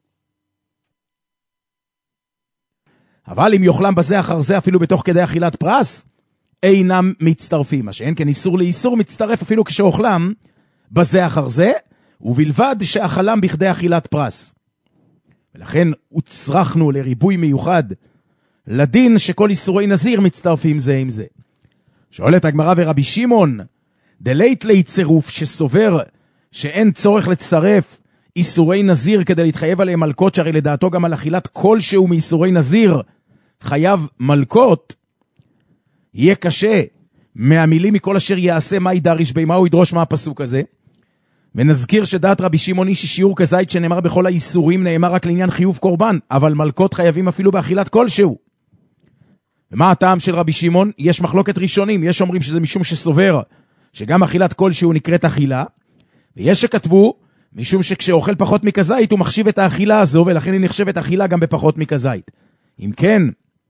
אבל אם יאכלם בזה אחר זה אפילו בתוך כדי אכילת פרס, אינם מצטרפים. מה שאין כן איסור לאיסור מצטרף אפילו כשאוכלם בזה אחר זה, ובלבד שאכלם בכדי אכילת פרס. ולכן הוצרכנו לריבוי מיוחד לדין שכל איסורי נזיר מצטרפים זה עם זה. שואלת הגמרא, ורבי שמעון דלית לי צירוף, שסובר שאין צורך לצרף איסורי נזיר כדי להתחייב עליהם מלכות, שהרי לדעתו גם על אכילת כלשהו מאיסורי נזיר חייב מלכות, יהיה קשה מהמילים מכל אשר יעשה מה ידריש בי, מה הוא ידרוש מהפסוק הזה. ונזכיר שדעת רבי שמעון איש שיעור כזית שנאמר בכל האיסורים נאמר רק לעניין חיוב קורבן, אבל מלכות חייבים אפילו באכילת כלשהו. ומה הטעם של רבי שמעון? יש מחלוקת ראשונים, יש אומרים שזה משום שסובר שגם אכילת כלשהו נקראת אכילה, ויש שכתבו משום שכשאוכל פחות מכזית הוא מחשיב את האכילה הזו, ולכן היא נחשבת אכילה גם בפחות מכזית. אם כן,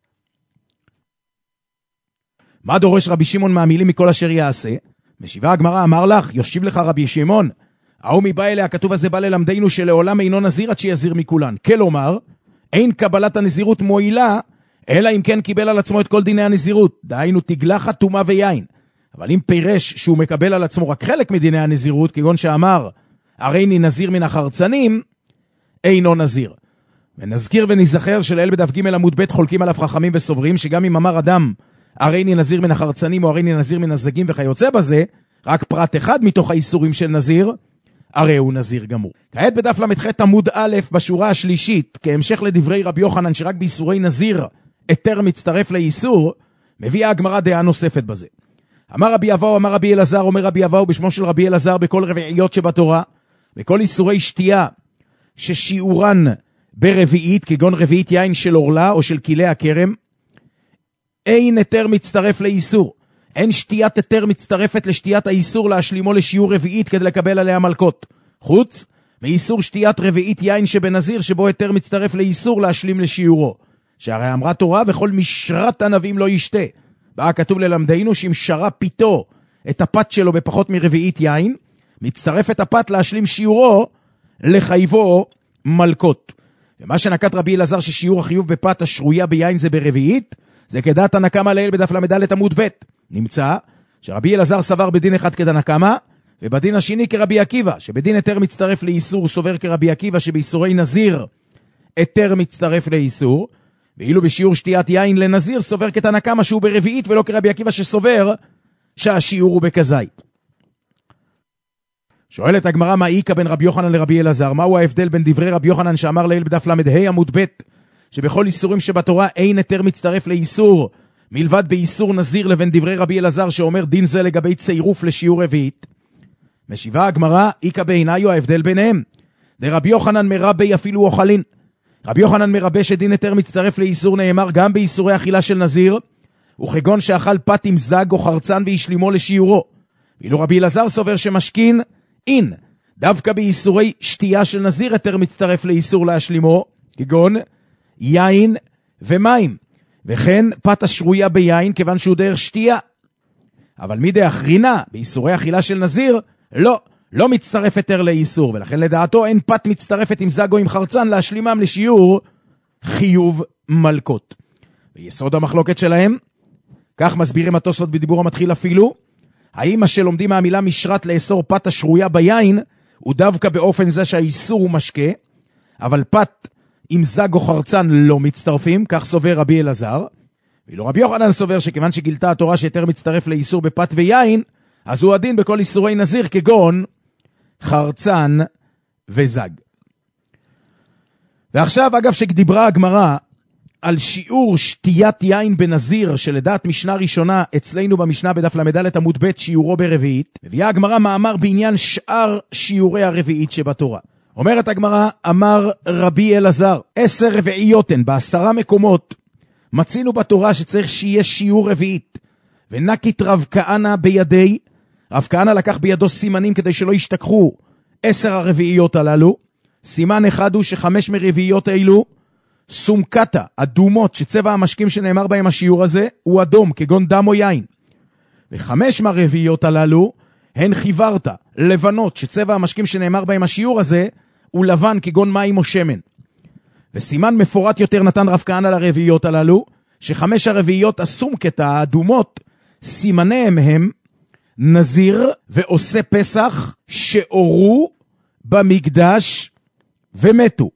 מה דורש רבי שמעון מהמילים מכל אשר יעשה? משיבה הגמרא, אמר לך, יושיב לך רבי שמעון, ההוא מבא אליה, הכתוב הזה בא ללמדנו שלעולם אינו נזיר עד שיזיר מכולן. כלומר, אין קבלת הנזירות מועילה, אלא אם כן קיבל על עצמו את כל דיני הנזירות, דהיינו תגלחת, טומאה ויין. אבל אם פירש שהוא מקבל על עצמו רק חלק מדיני הנזירות, כגון שאמר, הרי אני נזיר מן החרצנים, אינו נזיר. ונזכיר ונזכר שלאל בדף ג' עמוד ב' חולקים עליו חכמים וסוברים, שגם אם אמר אדם, הרי אני נזיר מן החרצנים, או הרי אני נזיר מן הזגים וכיוצא בזה, רק פרט אחד מתוך האיסורים של נזיר, הרי הוא נזיר גמור. כעת בדף למ"ח עמוד א' בשורה השלישית, כהמשך לדברי רבי יוחנן שרק באיסורי נזיר היתר מצטרף לאיסור, מביאה הגמרא דעה נוספת בזה. אמר רבי אבאו, אמר רבי אלעזר, אומר רבי אבאו בשמו של רבי אלעזר, בכל רביעיות שבתורה, בכל איסורי שתייה ששיעורן ברביעית, כגון רביעית יין של אורלה או של קילי הכרם, אין היתר מצטרף לאיסור. אין שתיית היתר מצטרפת לשתיית האיסור להשלימו לשיעור רביעית כדי לקבל עליה מלכות. חוץ מאיסור שתיית רביעית יין שבנזיר, שבו היתר מצטרף לאיסור להשלים לשיעורו. שהרי אמרה תורה, וכל משרת ענבים לא ישתה. באה כתוב ללמדנו שאם שרה פיתו את הפת שלו בפחות מרביעית יין, מצטרפת הפת להשלים שיעורו לחייבו מלכות. ומה שנקט רבי אלעזר ששיעור החיוב בפת השרויה ביין זה ברביעית, זה כדעת הנקמה לעיל בדף למדלת עמוד ב'. נמצא שרבי אלעזר סבר בדין אחד כדנקמה, ובדין השני כרבי עקיבא, שבדין היתר מצטרף לאיסור סובר כרבי עקיבא, שבאיסורי נזיר היתר מצטרף לאיסור, ואילו בשיעור שתיית יין לנזיר סובר כתנא קמא שהוא ברביעית ולא כרבי עקיבא שסובר שהשיעור הוא בכזית. שואלת הגמרא, מה איכא בין רבי יוחנן לרבי אלעזר? מהו ההבדל בין דברי רבי יוחנן שאמר לעיל בדף למ"ה עמוד ב' שבכל איסורים שבתורה אין היתר מצטרף לאיסור מלבד באיסור נזיר, לבין דברי רבי אלעזר שאומר דין זה לגבי צירוף לשיעור רביעית? משיבה הגמרא, איכא בעיניי הוא ההבדל ביניהם. דרבי יוחנן מרבי אפילו אוכלין. רבי יוחנן מרבה שדין היתר מצטרף לאיסור נאמר גם באיסורי אכילה של נזיר, וכגון שאכל פת עם זג או חרצן והשלימו לשיעורו. ואילו רבי אלעזר סובר שמשכין אין, דווקא באיסורי שתייה של נזיר היתר מצטרף לאיסור להשלימו, כגון יין ומים, וכן פת השרויה ביין כיוון שהוא דרך שתייה. אבל מי דאחרינה, באיסורי אכילה של נזיר, לא, לא מצטרף היתר לאיסור, ולכן לדעתו אין פת מצטרפת עם זג או עם חרצן להשלימם לשיעור חיוב מלכות. ביסוד המחלוקת שלהם, כך מסבירים התוספות בדיבור המתחיל אפילו, האם מה שלומדים מהמילה משרת לאסור פת השרויה ביין, הוא דווקא באופן זה שהאיסור הוא משקה, אבל פת עם זג או חרצן לא מצטרפים, כך סובר רבי אלעזר. ואילו רבי יוחנן סובר שכיוון שגילתה התורה שיותר מצטרף לאיסור בפת ויין, אז הוא הדין בכל איסורי נזיר כגון חרצן וזג. ועכשיו, אגב, שדיברה הגמרא על שיעור שתיית יין בנזיר, שלדעת משנה ראשונה אצלנו במשנה בדף למדלת עמוד ב' שיעורו ברביעית, מביאה הגמרא מאמר בעניין שאר שיעורי הרביעית שבתורה. אומרת הגמרא, אמר רבי אלעזר, עשר רביעיותן, בעשרה מקומות מצינו בתורה שצריך שיהיה שיעור רביעית, ונקית רב כהנא בידי, רב כהנא לקח בידו סימנים כדי שלא ישתכחו עשר הרביעיות הללו. סימן אחד הוא שחמש מרביעיות האלו סומקתה, אדומות, שצבע המשקים שנאמר בהם השיעור הזה הוא אדום, כגון דם או יין. וחמש מהרביעיות הללו הן חיוורתה, לבנות, שצבע המשקים שנאמר בהם השיעור הזה הוא לבן, כגון מים או שמן. וסימן מפורט יותר נתן רב כהנא לרביעיות הללו, שחמש הרביעיות הסומקתה, האדומות, סימניהם הם נזיר ועושה פסח שאורו במקדש ומתו.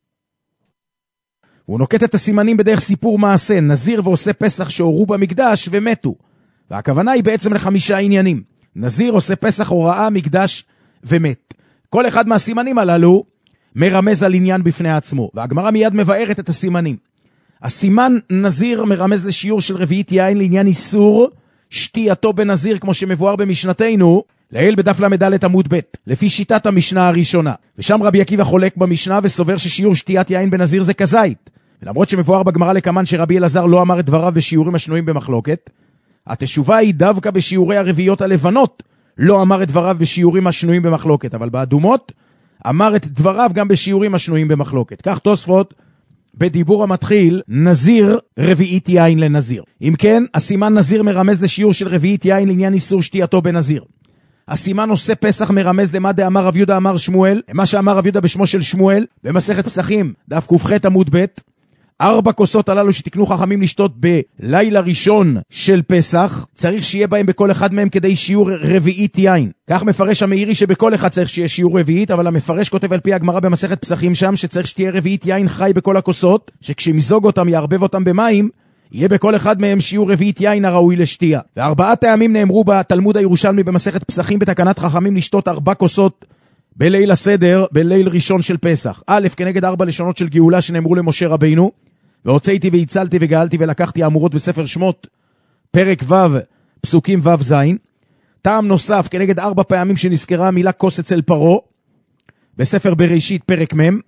הוא נוקט את הסימנים בדרך סיפור מעשה, נזיר ועושה פסח שאורו במקדש ומתו. והכוונה היא בעצם לחמישה עניינים. נזיר, עושה פסח, הוראה, מקדש ומת. כל אחד מהסימנים הללו מרמז על עניין בפני עצמו, והגמרא מיד מבארת את הסימנים. הסימן נזיר מרמז לשיעור של רביעית יין לעניין איסור שתייתו בנזיר, כמו שמבואר במשנתנו לעיל בדף למדלת עמוד ב' לפי שיטת המשנה הראשונה. ושם רבי עקיבא חולק במשנה וסובר ששיעור שתיית יין בנזיר זה כזית. ולמרות שמבואר בגמרא לקמן שרבי אלעזר לא אמר את דבריו בשיעורים השנויים במחלוקת, התשובה היא דווקא בשיעורי הרביעיות הלבנות לא אמר את דבריו בשיעורים השנויים במחלוקת, אבל באדומות אמר את דבריו גם בשיעורים השנויים במחלוקת. כך תוספות בדיבור המתחיל, נזיר רביעית יין לנזיר. אם כן, הסימן נזיר מרמז לשיעור של רביעית יין לעניין איסור שתייתו בנזיר. הסימן עושה פסח מרמז למה דאמר רב יהודה אמר שמואל, למה שאמר רב יהודה בשמו של שמואל, במסכת פסחים, דף ק"ח עמוד ב', ארבע כוסות הללו שתקנו חכמים לשתות בלילה ראשון של פסח, צריך שיהיה בהם בכל אחד מהם כדי שיעור רביעית יין. כך מפרש המאירי שבכל אחד צריך שיהיה שיעור רביעית, אבל המפרש כותב על פי הגמרא במסכת פסחים שם שצריך שתהיה רביעית יין חי בכל הכוסות, שכשמזוג אותם יערבב אותם במים, יהיה בכל אחד מהם שיעור רביעית יין הראוי לשתייה. וארבעה טעמים נאמרו בתלמוד הירושלמי במסכת פסחים בתקנת חכמים לשתות ארבע כוסות בליל הסדר, בליל ראשון של פסח. א', כנגד ארבע לשונות של גאולה שנאמרו למשה רבינו, והוצאתי והצלתי וגאלתי ולקחתי האמורות בספר שמות, פרק ו', פסוקים ו' ז'. טעם נוסף כנגד ארבע פעמים שנזכרה המילה כוס אצל פרו, בספר בראשית פרק מ'.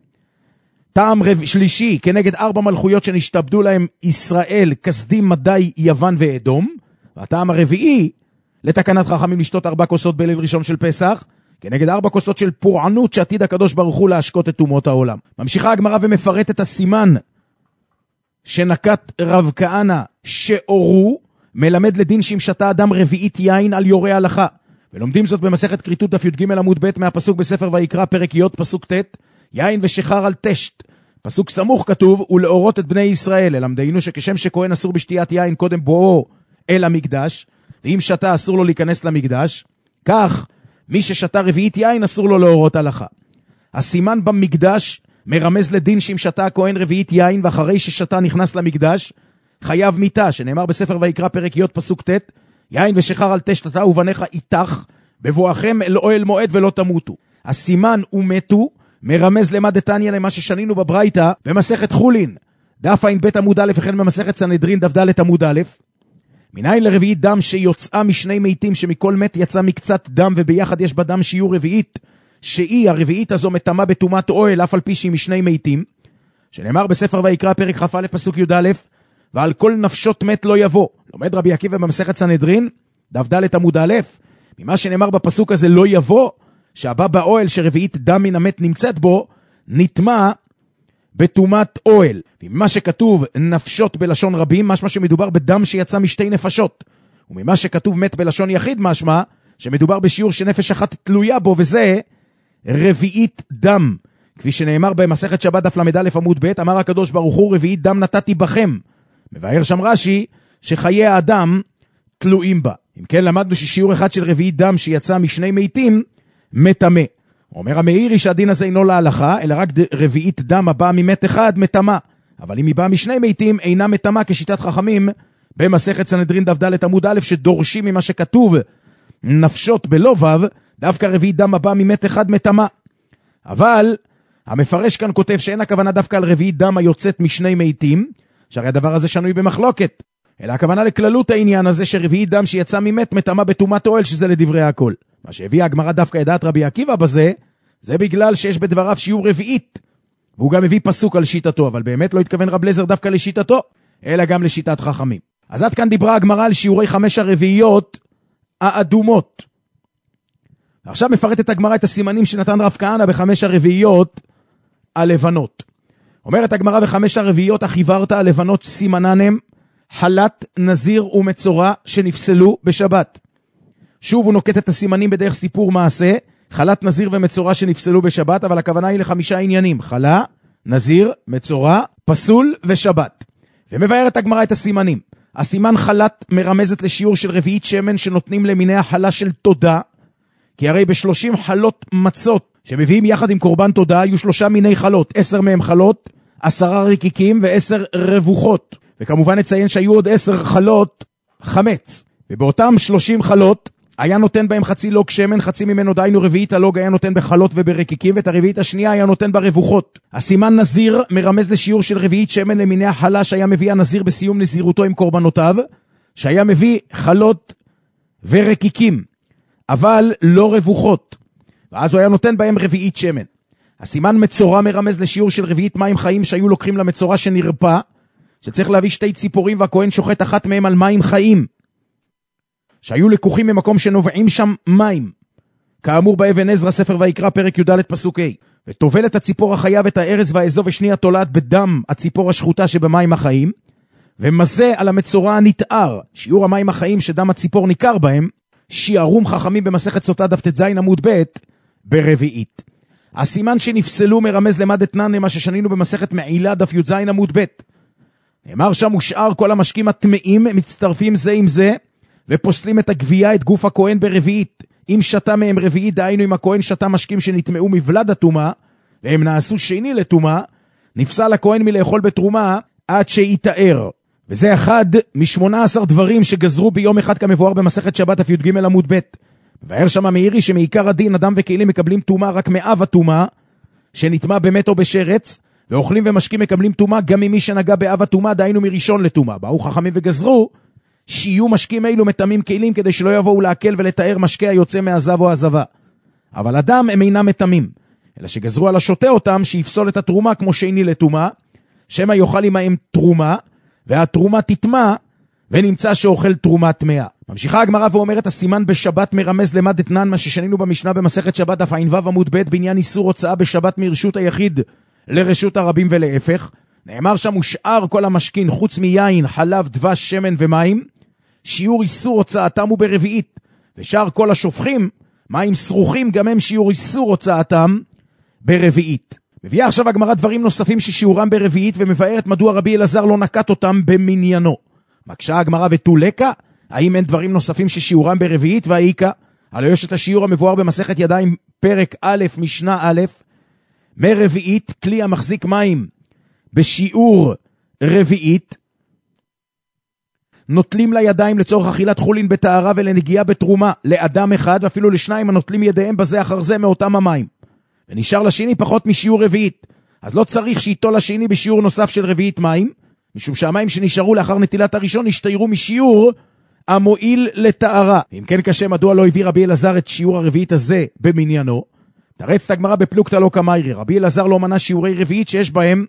טעם רב... שלישי כנגד ארבע מלכויות שנשתבדו להם ישראל, כסדים, מדי, יוון ואדום. והטעם הרביעי לתקנת חכמים לשתות ארבע כוסות בליל ראשון של פסח, כנגד ארבע כוסות של פורענות שעתיד הקדוש ברוך הוא להשקות את אומות העולם. ממשיכה הגמרא ומפרט את הסימן שנקט רב כהנא שאורו, מלמד לדין שאם שתה אדם רביעית יין על יורה הלכה. ולומדים זאת במסכת כריתות דף י"ג עמוד ב' מהפסוק בספר ויקרא פרק י' פסוק ט', יין ושחר על תשת. פסוק סמוך כתוב ולאורות את בני ישראל. אלמדנו שכשם שכהן אסור בשתיית יין קודם בואו אל המקדש, ואם שתה אסור לו להיכנס למקדש, כך מי ששתה רביעית יין אסור לו לאורות הלכה. הסימן במקדש מרמז לדין שאם שתה הכהן רביעית יין ואחרי ששתה נכנס למקדש, חייב מיתה, שנאמר בספר ויקרא פרק י' פסוק ט', יין ושחר על תשתתה ובניך איתך, בבואכם אל אוהל מועד ולא תמותו. הסימן ומתו מרמז למה דתניא למה ששנינו בברייתא במסכת חולין, דף עין בית עמוד א' וכן במסכת סנהדרין דף ד' עמוד א', מניין לרביעית דם שיוצאה משני מתים שמכל מת יצא מקצת דם וביחד יש בדם שיהיו רביעית, שהיא הרביעית הזו מטמאה בטומאת אוהל אף על פי שהיא משני מתים, שנאמר בספר ויקרא פרק כ"א פסוק י"א, ועל כל נפשות מת לא יבוא. לומד רבי עקיבא במסכת סנהדרין דף ד' עמוד א', ממה שנאמר בפסוק הזה לא יבוא, שהבא באוהל שרביעית דם מן המת נמצאת בו, נטמא בטומאת אוהל. וממה שכתוב נפשות בלשון רבים, משמע שמדובר בדם שיצא משתי נפשות. וממה שכתוב מת בלשון יחיד, משמע שמדובר בשיעור שנפש אחת תלויה בו, וזה רביעית דם. כפי שנאמר במסכת שבת דף למד א' עמוד ב', אמר הקדוש ברוך הוא רביעית דם נתתי בכם. מבאר שם רש"י שחיי האדם תלויים בה. אם כן למדנו ששיעור אחד של רביעית דם שיצא משני מתים מטמא. אומר המאירי שהדין הזה אינו להלכה, אלא רק רביעית דם הבאה ממת אחד מטמא. אבל אם היא באה משני מתים אינה מטמא כשיטת חכמים במסכת סנהדרין דף ד' עמוד א', שדורשים ממה שכתוב נפשות בלא וו, דווקא רביעית דם הבאה ממת אחד מטמא. אבל המפרש כאן כותב שאין הכוונה דווקא על רביעית דם היוצאת משני מתים, שהרי הדבר הזה שנוי במחלוקת, אלא הכוונה לכללות העניין הזה שרביעית דם שיצא ממת מטמא בטומאת אוהל, שזה לדברי הכל. מה שהביאה הגמרא דווקא ידעת רבי עקיבא בזה, זה בגלל שיש בדבריו שיעור רביעית, והוא גם מביא פסוק על שיטתו, אבל באמת לא התכוון רב לזר דווקא לשיטתו, אלא גם לשיטת חכמים. אז עד כאן דיברה הגמרא על שיעורי חמש הרביעיות האדומות. עכשיו מפרטת הגמרא את הסימנים שנתן רב כהנא בחמש הרביעיות הלבנות. אומרת הגמרא בחמש הרביעיות החיוורת הלבנות סימנן הם חלת, נזיר ומצורע שנפסלו בשבת. שוב הוא נוקט את הסימנים בדרך סיפור מעשה, חלת, נזיר ומצורע שנפסלו בשבת, אבל הכוונה היא לחמישה עניינים, חלה, נזיר, מצורע, פסול ושבת. ומבאר את הגמרא את הסימנים. הסימן חלת מרמזת לשיעור של רביעית שמן שנותנים למיני החלה של תודה, כי הרי בשלושים חלות מצות שמביאים יחד עם קורבן תודה, היו שלושה מיני חלות, עשר מהם חלות, עשרה רקיקים ועשר רבוכות. וכמובן נציין שהיו עוד עשר חלות חמץ. ובאותם שלושים חלות היה נותן בהם חצי לוג שמן, חצי ממנו דיינו רביעית הלוג היה נותן בחלות וברקיקים, ואת הרביעית השנייה היה נותן ברבוכות. הסימן נזיר מרמז לשיעור של רביעית שמן למיני החלה שהיה מביא הנזיר בסיום נזירותו עם קורבנותיו, שהיה מביא חלות ורקיקים, אבל לא רבוכות, ואז הוא היה נותן בהם רביעית שמן. הסימן מצורע מרמז לשיעור של רביעית מים חיים שהיו לוקחים למצורע שנרפא, שצריך להביא שתי ציפורים והכהן שוחט אחת מהם על מים חיים, שהיו לקוחים ממקום שנובעים שם מים, כאמור באבן עזרא ספר ויקרא פרק י"ד פסוק ה', וטובל את הציפור החיה ואת הארז והאזוב ושנייה תולעת בדם הציפור השחוטה שבמים החיים, ומזה על המצורע הנתאר, שיעור המים החיים שדם הציפור ניכר בהם, שיערום חכמים במסכת סוטה דף ט"ז עמוד ב' ברביעית. הסימן שנפסלו מרמז למד אתנן למה ששנינו במסכת מעילה דף י"ז עמוד ב'. נאמר שם ושאר כל המשקים הטמאים מצטרפים זה עם זה, ופוסלים את הגבייה את גוף הכהן ברביעית. אם שתה מהם רביעית, דהיינו אם הכהן שתה משקים שנטמאו מבלד התומה, והם נעשו שני לתומה, נפסל הכהן מלאכול בתרומה עד שיתאר. וזה אחד משמונה עשר דברים שגזרו ביום אחד כמבואר במסכת שבת דף י"ג עמוד ב'. מבאר שם המאירי שמעיקר הדין אדם וכלים מקבלים תומה רק מאב התומה, שנטמא במת או בשרץ, ואוכלים ומשקים מקבלים תומה גם ממי שנגע באב התומה, דהיינו מראשון לתומה. באו חכמים וגזרו שיהיו משקים אילו מטמאים כלים כדי שלא יבואו להקל ולתאר משקה היוצא מהזב או הזבה. אבל אדם הם אינם מטמאים, אלא שגזרו על השוטה אותם שיפסול את התרומה כמו שני לתומה, שמא יאכל עמהם תרומה, והתרומה תטמא, ונמצא שאוכל תרומה טמאה. ממשיכה הגמרא ואומרת הסימן בשבת מרמז למד אתנן, מה ששנינו במשנה במסכת שבת דף ע"ו עמוד ב' בעניין איסור הוצאה בשבת מרשות היחיד לרשות הרבים ולהפך. נאמר שם ושאר כל המשכין חוץ מיין, חלב, דבש, שמן ומים, שיעור איסור הוצאתם הוא ברביעית, ושאר כל השופכים, מים סרוכים, גם הם שיעור איסור הוצאתם ברביעית. מביאה עכשיו הגמרא דברים נוספים ששיעורם ברביעית, ומבארת מדוע רבי אלעזר לא נקט אותם במניינו. מקשה הגמרא ותולקה, האם אין דברים נוספים ששיעורם ברביעית והאיקה? הלא יש את השיעור המבואר במסכת ידיים פרק א' משנה א', מרביעית, כלי המחזיק מים בשיעור רביעית, נוטלים לידיים לצורך אכילת חולין בתארה ולנגיעה בתרומה לאדם אחד, ואפילו לשניים הנוטלים ידיהם בזה אחר זה מאותם המים. ונשאר לשני פחות משיעור רביעית. אז לא צריך שיטול לשני בשיעור נוסף של רביעית מים, משום שהמים שנשארו לאחר נטילת הראשון השתיירו משיעור המועיל לתארה. אם כן קשה, מדוע לא הביא רבי אלעזר את שיעור הרביעית הזה במניינו? תרץ את הגמרא בפלוגתא לא קמיירי. רבי אלעזר לא מנה שיעורי רביעית שיש בהם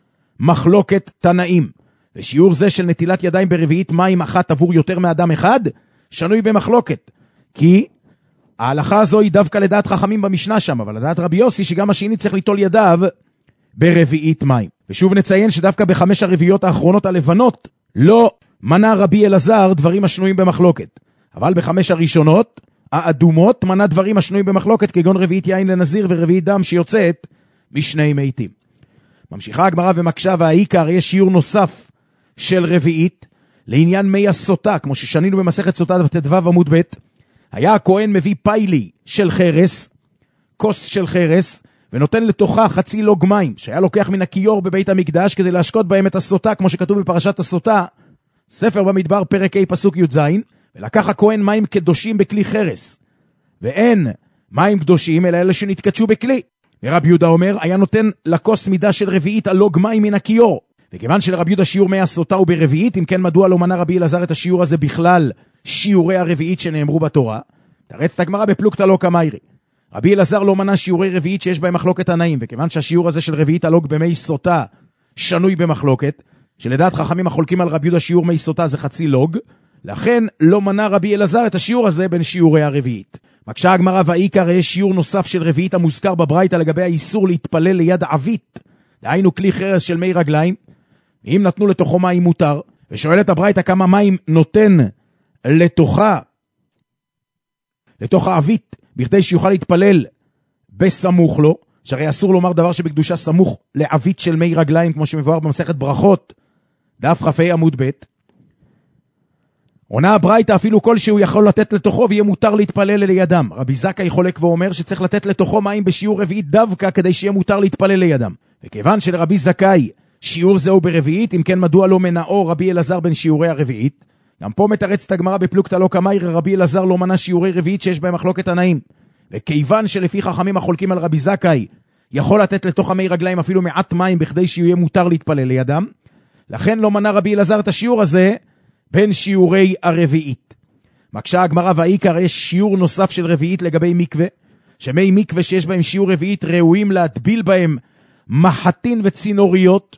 מחלוקת תנאים. ושיעור זה של נטילת ידיים ברביעית מים אחת עבור יותר מאדם אחד, שנוי במחלוקת. כי ההלכה הזו היא דווקא לדעת חכמים במשנה שם, אבל לדעת רבי יוסי שגם השני צריך ליטול ידיו ברביעית מים. ושוב נציין שדווקא בחמש הרביעיות האחרונות הלבנות, לא מנה רבי אלעזר דברים השנויים במחלוקת. אבל בחמש הראשונות, האדומות, מנה דברים השנויים במחלוקת, כגון רביעית יין לנזיר ורביעית דם שיוצאת משני מתים. ממשיכה הגמרא ומקשה, והעיקר יש שיעור נוסף של רביעית, לעניין מי הסוטה, כמו ששנינו במסכת סוטה תדו עמוד ב', היה הכהן מביא פיילי של חרס, כוס של חרס, ונותן לתוכה חצי לוג מים, שהיה לוקח מן הכיור בבית המקדש, כדי להשקות בהם את הסוטה, כמו שכתוב בפרשת הסוטה, ספר במדבר פרק A פסוק י"ז, ולקח הכהן מים קדושים בכלי חרס, ואין מים קדושים, אלא אלה שנתקדשו בכלי. ורבי יהודה אומר, היה נותן לכוס מידה של רביעית הלוג מים מן הכיור, וכיוון שלרבי יהודה שיעור מי הסוטה הוא ברביעית, אם כן מדוע לא מנה רבי אלעזר את השיעור הזה בכלל שיעורי הרביעית שנאמרו בתורה? תרץ את הגמרא בפלוגתא לא קמיירי. רבי אלעזר לא מנה שיעורי רביעית שיש בהם מחלוקת תנאים, וכיוון שהשיעור הזה של רביעית הלוג במי סוטה שנוי במחלוקת, שלדעת חכמים החולקים על רבי יהודה שיעור מי סוטה זה חצי לוג, לכן לא מנה רבי אלעזר את השיעור הזה בין שיעורי הרביעית. מקשה הגמרא, והעיקר יש שיעור נוסף של רביעית המוזכר בברייתא לגבי האיסור להתפלל ליד עבית, דהיינו כלי חרס של מי רגליים, ואם נתנו לתוכו מים מותר, ושואלת הברייתא כמה מים נותן לתוכה, לתוך העבית, בכדי שיוכל להתפלל בסמוך לו, שהרי אסור לומר דבר שבקדושה סמוך לעבית של מי רגליים, כמו שמבואר במסכת ברכות, דף כ"ה עמוד ב'. עונה הברייתא אפילו כלשהו יכול לתת לתוכו ויהיה מותר להתפלל לידם. רבי זכאי חולק ואומר שצריך לתת לתוכו מים בשיעור רביעית דווקא כדי שיהיה מותר להתפלל לידם. וכיוון שלרבי זכאי שיעור זהו ברביעית, אם כן מדוע לא מנאו רבי אלעזר בין שיעורי הרביעית? גם פה מתרץ את הגמרא בפלוגתא לא קמיירי, רבי אלעזר לא מנה שיעורי רביעית שיש בהם מחלוקת תנאים. וכיוון שלפי חכמים החולקים על רבי זכאי יכול לתת לתוך המי רגליים אפילו מעט מים בכדי שיהיה מותר להתפלל לידם, לכן לא מנה רבי אלעזר את השיעור הזה בין שיעורי הרביעית. מקשה הגמרא, והעיקר יש שיעור נוסף של רביעית לגבי מקווה, שמי מקווה שיש בהם שיעור רביעית ראויים להטביל בהם מחטין וצינוריות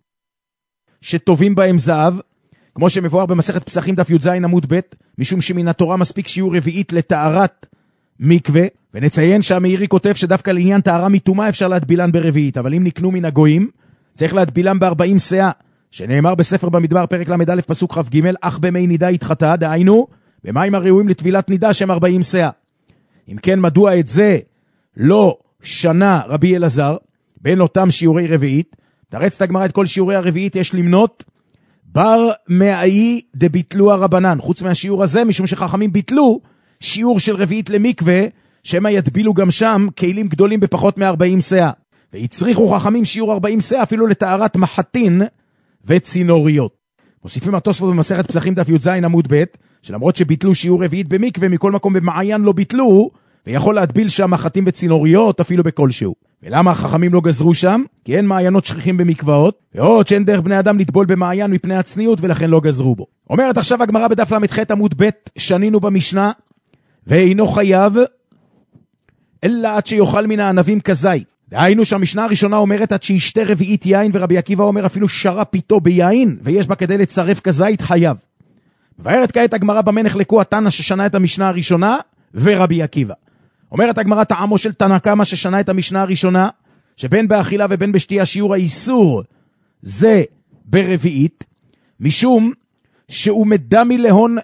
שטובים בהם זהב, כמו שמבואר במסכת פסחים דף י"ז עמוד ב', משום שמן התורה מספיק שיעור רביעית לטהרת מקווה, ונציין שהמאירי כותב שדווקא לעניין טהרה מטומאה אפשר להטבילן ברביעית, אבל אם נקנו מן הגויים צריך להטבילן ב-ארבעים שאה, שנאמר בספר במדבר פרק למד פסוק כ"ג, אך במי נידה התחתה, דהיינו במים הראויים לטבילת נידה שהם ארבעים שאה. אם כן מדוע את זה לא שנה רבי אלעזר בין אותם שיעורי רביעית? תרץ את הגמרא, את כל שיעורי הרביעית יש למנות בר מאי דביטלו הרבנן, חוץ מהשיעור הזה, משום שחכמים ביטלו שיעור של רביעית למקווה, שמה יטבילו גם שם כלים גדולים בפחות מ-ארבעים שאה, והצריכו חכמים שיעור ארבעים שאה אפילו לטהרת מחטין וצינוריות. מוסיפים התוספות במסכת פסחים דף י"ז עמוד ב', שלמרות שביטלו שיעור רביעית במקווה, מכל מקום במעיין לא ביטלו, ויכול להטביל שם מחטים וצינוריות אפילו בכלשהו. ולמה החכמים לא גזרו שם? כי אין מעיינות שכיחים במקוואות, ועוד שאין דרך בני אדם לטבול במעיין מפני הצניעות, ולכן לא גזרו בו. אומרת עכשיו הגמרא בדף למ"ח עמוד ב', שנינו במשנה, ואינו חייב אלא עד שיאכל מן הענבים כזית. דהיינו שהמשנה הראשונה אומרת עד שישתה רביעית יין, ורבי עקיבא אומר אפילו שרה פיתו ביין, ויש בה כדי לצרף כזית חייב. מבארת כעת הגמרא במה נחלקו התנא ששנה את המשנה הראשונה, ורבי עקיבא. אומרת הגמרא טעמו של תנא קמא ששנה את המשנה הראשונה, שבין באכילה ובין בשתייה שיעור האיסור זה ברביעית, משום שהוא מדמי להון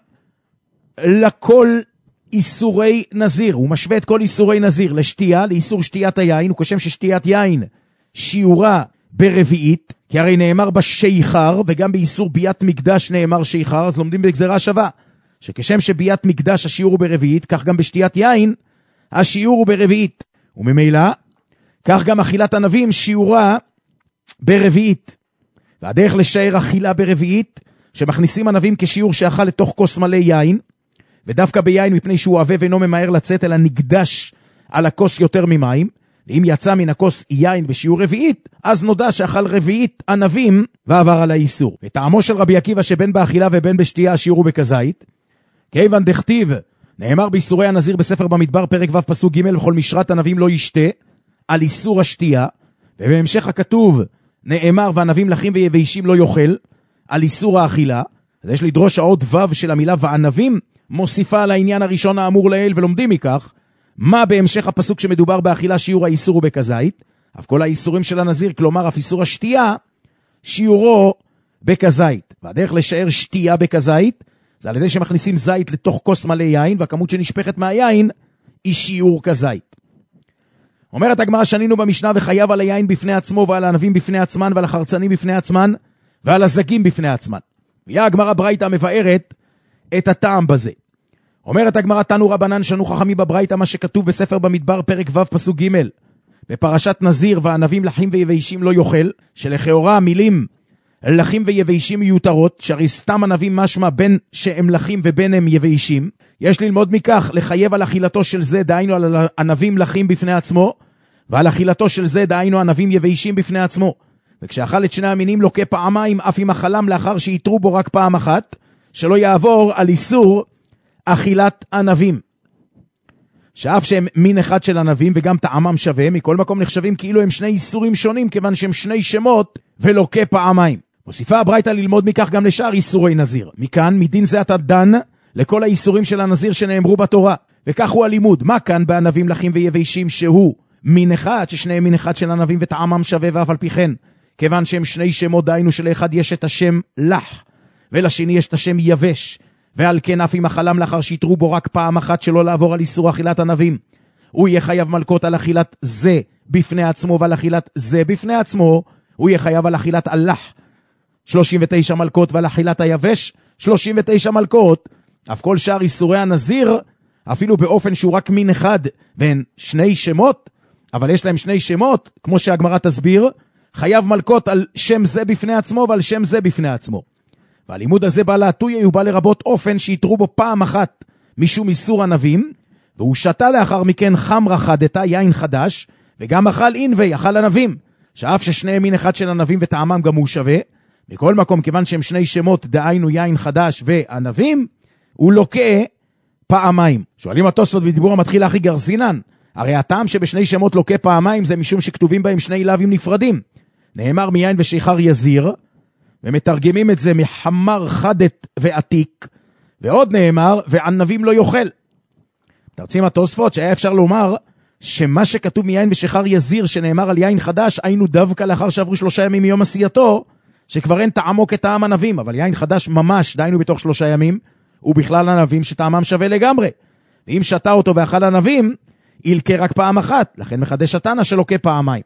לכל איסורי נזיר. הוא משווה את כל איסורי נזיר לשתייה, לאיסור שתיית היין. הוא כשם ששתיית יין שיעורה ברביעית, כי הרי נאמר בשייכר, וגם באיסור ביית מקדש נאמר שייכר, אז לומדים בגזרה שווה, שכשם שביית מקדש השיעור הוא ברביעית, כך גם בשתיית יין השיעור הוא ברביעית. וממילא, כך גם אכילת ענבים שיעורה ברביעית. והדרך לשער אכילה ברביעית, שמכניסים ענבים כשיעור שאכל לתוך כוס מלא יין, ודווקא ביין מפני שהוא עבה ואינו ממהר לצאת, אלא נקדש על הכוס יותר ממים, ואם יצא מן הכוס יין בשיעור רביעית, אז נודע שאכל רביעית ענבים ועבר על האיסור. וטעמו של רבי עקיבא שבין באכילה ובין בשתייה השיעור הוא בכזית, כיוון דכתיב, נאמר באיסורי הנזיר בספר במדבר פרק ו' פסוק ג' וכל משרת ענבים לא ישתה, על איסור השתייה, ובהמשך הכתוב נאמר וענבים לחים ויבשים לא יאכל, על איסור האכילה. אז יש לדרוש העוד ו' של המילה וענבים, מוסיפה על העניין הראשון האמור לעיל, ולומדים מכך, מה בהמשך הפסוק שמדובר באכילה שיעור האיסור הוא בכזית, אף כל האיסורים של הנזיר, כלומר אף איסור השתייה, שיעורו בכזית. והדרך לשער שתייה בכזית, זה על ידי שמכניסים זית לתוך כוס מלא יין, והכמות שנשפכת מהיין היא שיעור כזית. אומרת הגמרא, שנינו במשנה וחייב על היין בפני עצמו, ועל הענבים בפני עצמן, ועל החרצנים בפני עצמן, ועל הזגים בפני עצמן. ויה הגמרא ברייתא מבארת את הטעם בזה. אומרת הגמרא, תנו רבנן שנו חכמים בברייתא, מה שכתוב בספר במדבר פרק ו' פסוק ג' בפרשת נזיר, וענבים לחים ויבשים לא יאכל, שלכאורה המילים לחים ויבשים מיותרות, שהרי סתם ענבים משמע בין שהם לחים ובין הם יבשים. יש ללמוד מכך לחייב על אכילתו של זה, דהיינו על ענבים לחים בפני עצמו, ועל אכילתו של זה, דהיינו ענבים יבשים בפני עצמו. וכשאכל את שני המינים לוקה פעמיים, אף אם אכלם לאחר שיתרו בו רק פעם אחת, שלא יעבור על איסור אכילת ענבים. שאף שהם מין אחד של ענבים וגם טעמם שווה, מכל מקום נחשבים כאילו הם שני איסורים שונים, כיוון שהם שני שמות ולוקה פעמיים. מוסיפה הברייתא ללמוד מכך גם לשאר איסורי נזיר. מכאן, מדין זה אתה דן לכל האיסורים של הנזיר שנאמרו בתורה. וכך הוא הלימוד. מה כאן בענבים לחים ויבשים שהוא מין אחד, ששניהם מין אחד של ענבים וטעמם שווה, ואף על פי כן, כיוון שהם שני שמות, דהיינו שלאחד יש את השם לח, ולשני יש את השם יבש, ועל כן אף אם אכלם לאחר שיתרו בו רק פעם אחת שלא לעבור על איסור אכילת ענבים, הוא יהיה חייב מלכות על אכילת זה בפני עצמו, ועל אכילת זה בפני עצמו, הוא יהיה חייב על אכילת הלח, שלושים ותשע מלכות, ועל אכילת היבש, שלושים ותשע מלכות. אף כל שאר איסורי הנזיר, אפילו באופן שהוא רק מין אחד, והן שני שמות, אבל יש להם שני שמות, כמו שהגמרא תסביר, חייב מלכות על שם זה בפני עצמו, ועל שם זה בפני עצמו. והלימוד הזה בא להטויה, הוא בא לרבות אופן שיתרו בו פעם אחת משום איסור ענבים, והוא שתה לאחר מכן חמרה חדתה, יין חדש, וגם אכל אינווי, אכל ענבים, שאף ששניהם מין אחד של ענבים וטעמם גם הוא שווה. מכל מקום, כיוון שהם שני שמות, דהיינו יין חדש וענבים, הוא לוקה פעמיים. שואלים התוספות בדיבור המתחיל הכי גרזינן, הרי הטעם שבשני שמות לוקה פעמיים זה משום שכתובים בהם שני לאווים נפרדים. נאמר מיין ושיכר יזיר, ומתרגמים את זה מחמר חדת ועתיק, ועוד נאמר וענבים לא יאכל. תרצים התוספות שהיה אפשר לומר שמה שכתוב מיין ושיכר יזיר שנאמר על יין חדש, היינו דווקא לאחר שעברו שלושה ימים מיום עשייתו, שכבר אין טעמו כטעם ענבים, אבל יין חדש ממש דיינו בתוך שלושה ימים, הוא בכלל ענבים שטעמם שווה לגמרי. ואם שתה אותו ואכל ענבים, ילקה רק פעם אחת, לכן מחדש התנא שלוקה פעמיים.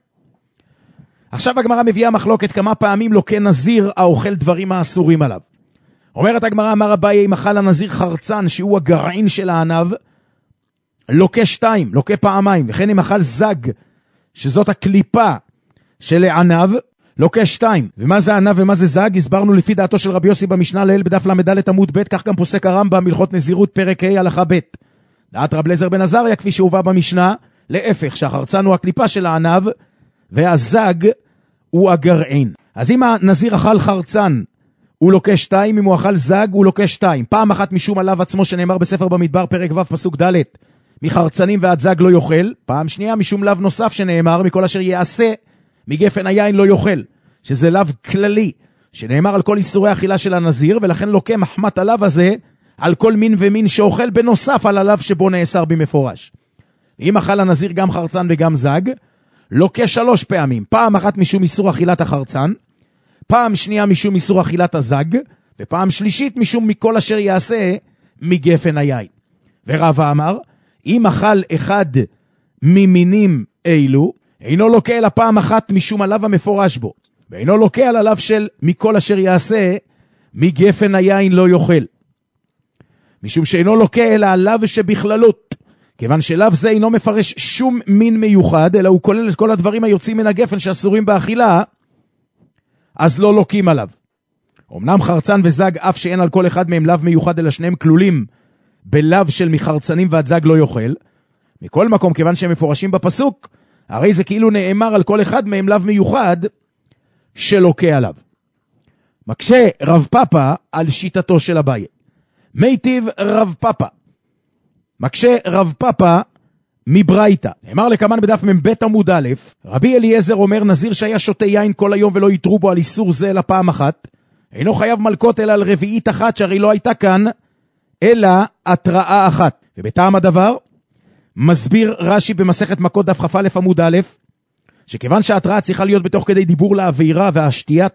עכשיו הגמרא מביאה מחלוקת כמה פעמים לוקה נזיר האוכל דברים האסורים עליו. אומרת הגמרא, אמר אביי, אם אכל הנזיר חרצן שהוא הגרעין של הענב, לוקה שתיים, לוקה פעמיים, וכן אם אכל זג, שזאת הקליפה של הענב, לוקה שתיים. ומה זה ענב ומה זה זג? הסברנו לפי דעתו של רבי יוסי במשנה לעיל בדף למדלת עמוד ב', כך גם פוסק הרמב"ם בהלכות נזירות פרק ה' הלכה ב'. דעת רב אליעזר בן עזריה כפי שהובא במשנה, להפך, שהחרצן הוא הקליפה של הענב, והזג הוא הגרעין. אז אם הנזיר אכל חרצן, הוא לוקה שתיים, אם הוא אכל זג, הוא לוקה שתיים. פעם אחת משום עליו עצמו שנאמר בספר במדבר פרק ו' פסוק ד', מחרצנים ועד זג לא יאכל. פעם שנייה משום לאו נוסף שנאמר, מכל אשר יעשה, מגפן היין לא יאכל, שזה לאו כללי, שנאמר על כל איסורי אכילה של הנזיר, ולכן לוקה מחמת הלאו הזה, על כל מין ומין שאוכל, בנוסף על הלאו שבו נאסר במפורש. אם אכל הנזיר גם חרצן וגם זג, לוקה שלוש פעמים, פעם אחת משום איסור אכילת החרצן, פעם שנייה משום איסור אכילת הזג, ופעם שלישית משום מכל אשר יעשה מגפן היין. ורבא אמר, אם אכל אחד ממינים אילו, אינו לוקה אלא פעם אחת משום הלאו המפורש בו, ואינו לוקה על הלאו של מכל אשר יעשה מגפן היין לא יאכל. משום שאינו לוקה אלא הלאו שבכללות, כיוון שלאו זה אינו מפרש שום מין מיוחד, אלא הוא כולל את כל הדברים היוצאים מן הגפן שאסורים באכילה, אז לא לוקים עליו. אמנם חרצן וזג, אף שאין על כל אחד מהם לאו מיוחד, אלא שניהם כלולים בלאו של מחרצנים ועד זג לא יאכל. מכל מקום, כיוון שהם מפורשים בפסוק, הרי זה כאילו נאמר על כל אחד מהם לאו מיוחד שלוקה עליו. מקשה רב פאפה על שיטתו של אביי. מיטיב רב פאפה. מקשה רב פאפה מברייתא. נאמר לכמן בדף מ"ב עמוד א', רבי אליעזר אומר, נזיר שהיה שותה יין כל היום ולא יתרו בו על איסור זה אלא פעם אחת, אינו חייב מלקות אלא על רביעית אחת, שהרי לא הייתה כאן אלא התראה אחת. ובטעם הדבר, מסביר רש"י במסכת מכות דף כ"א עמוד א', שכיוון שההתראה צריכה להיות בתוך כדי דיבור לעבירה, והשתיית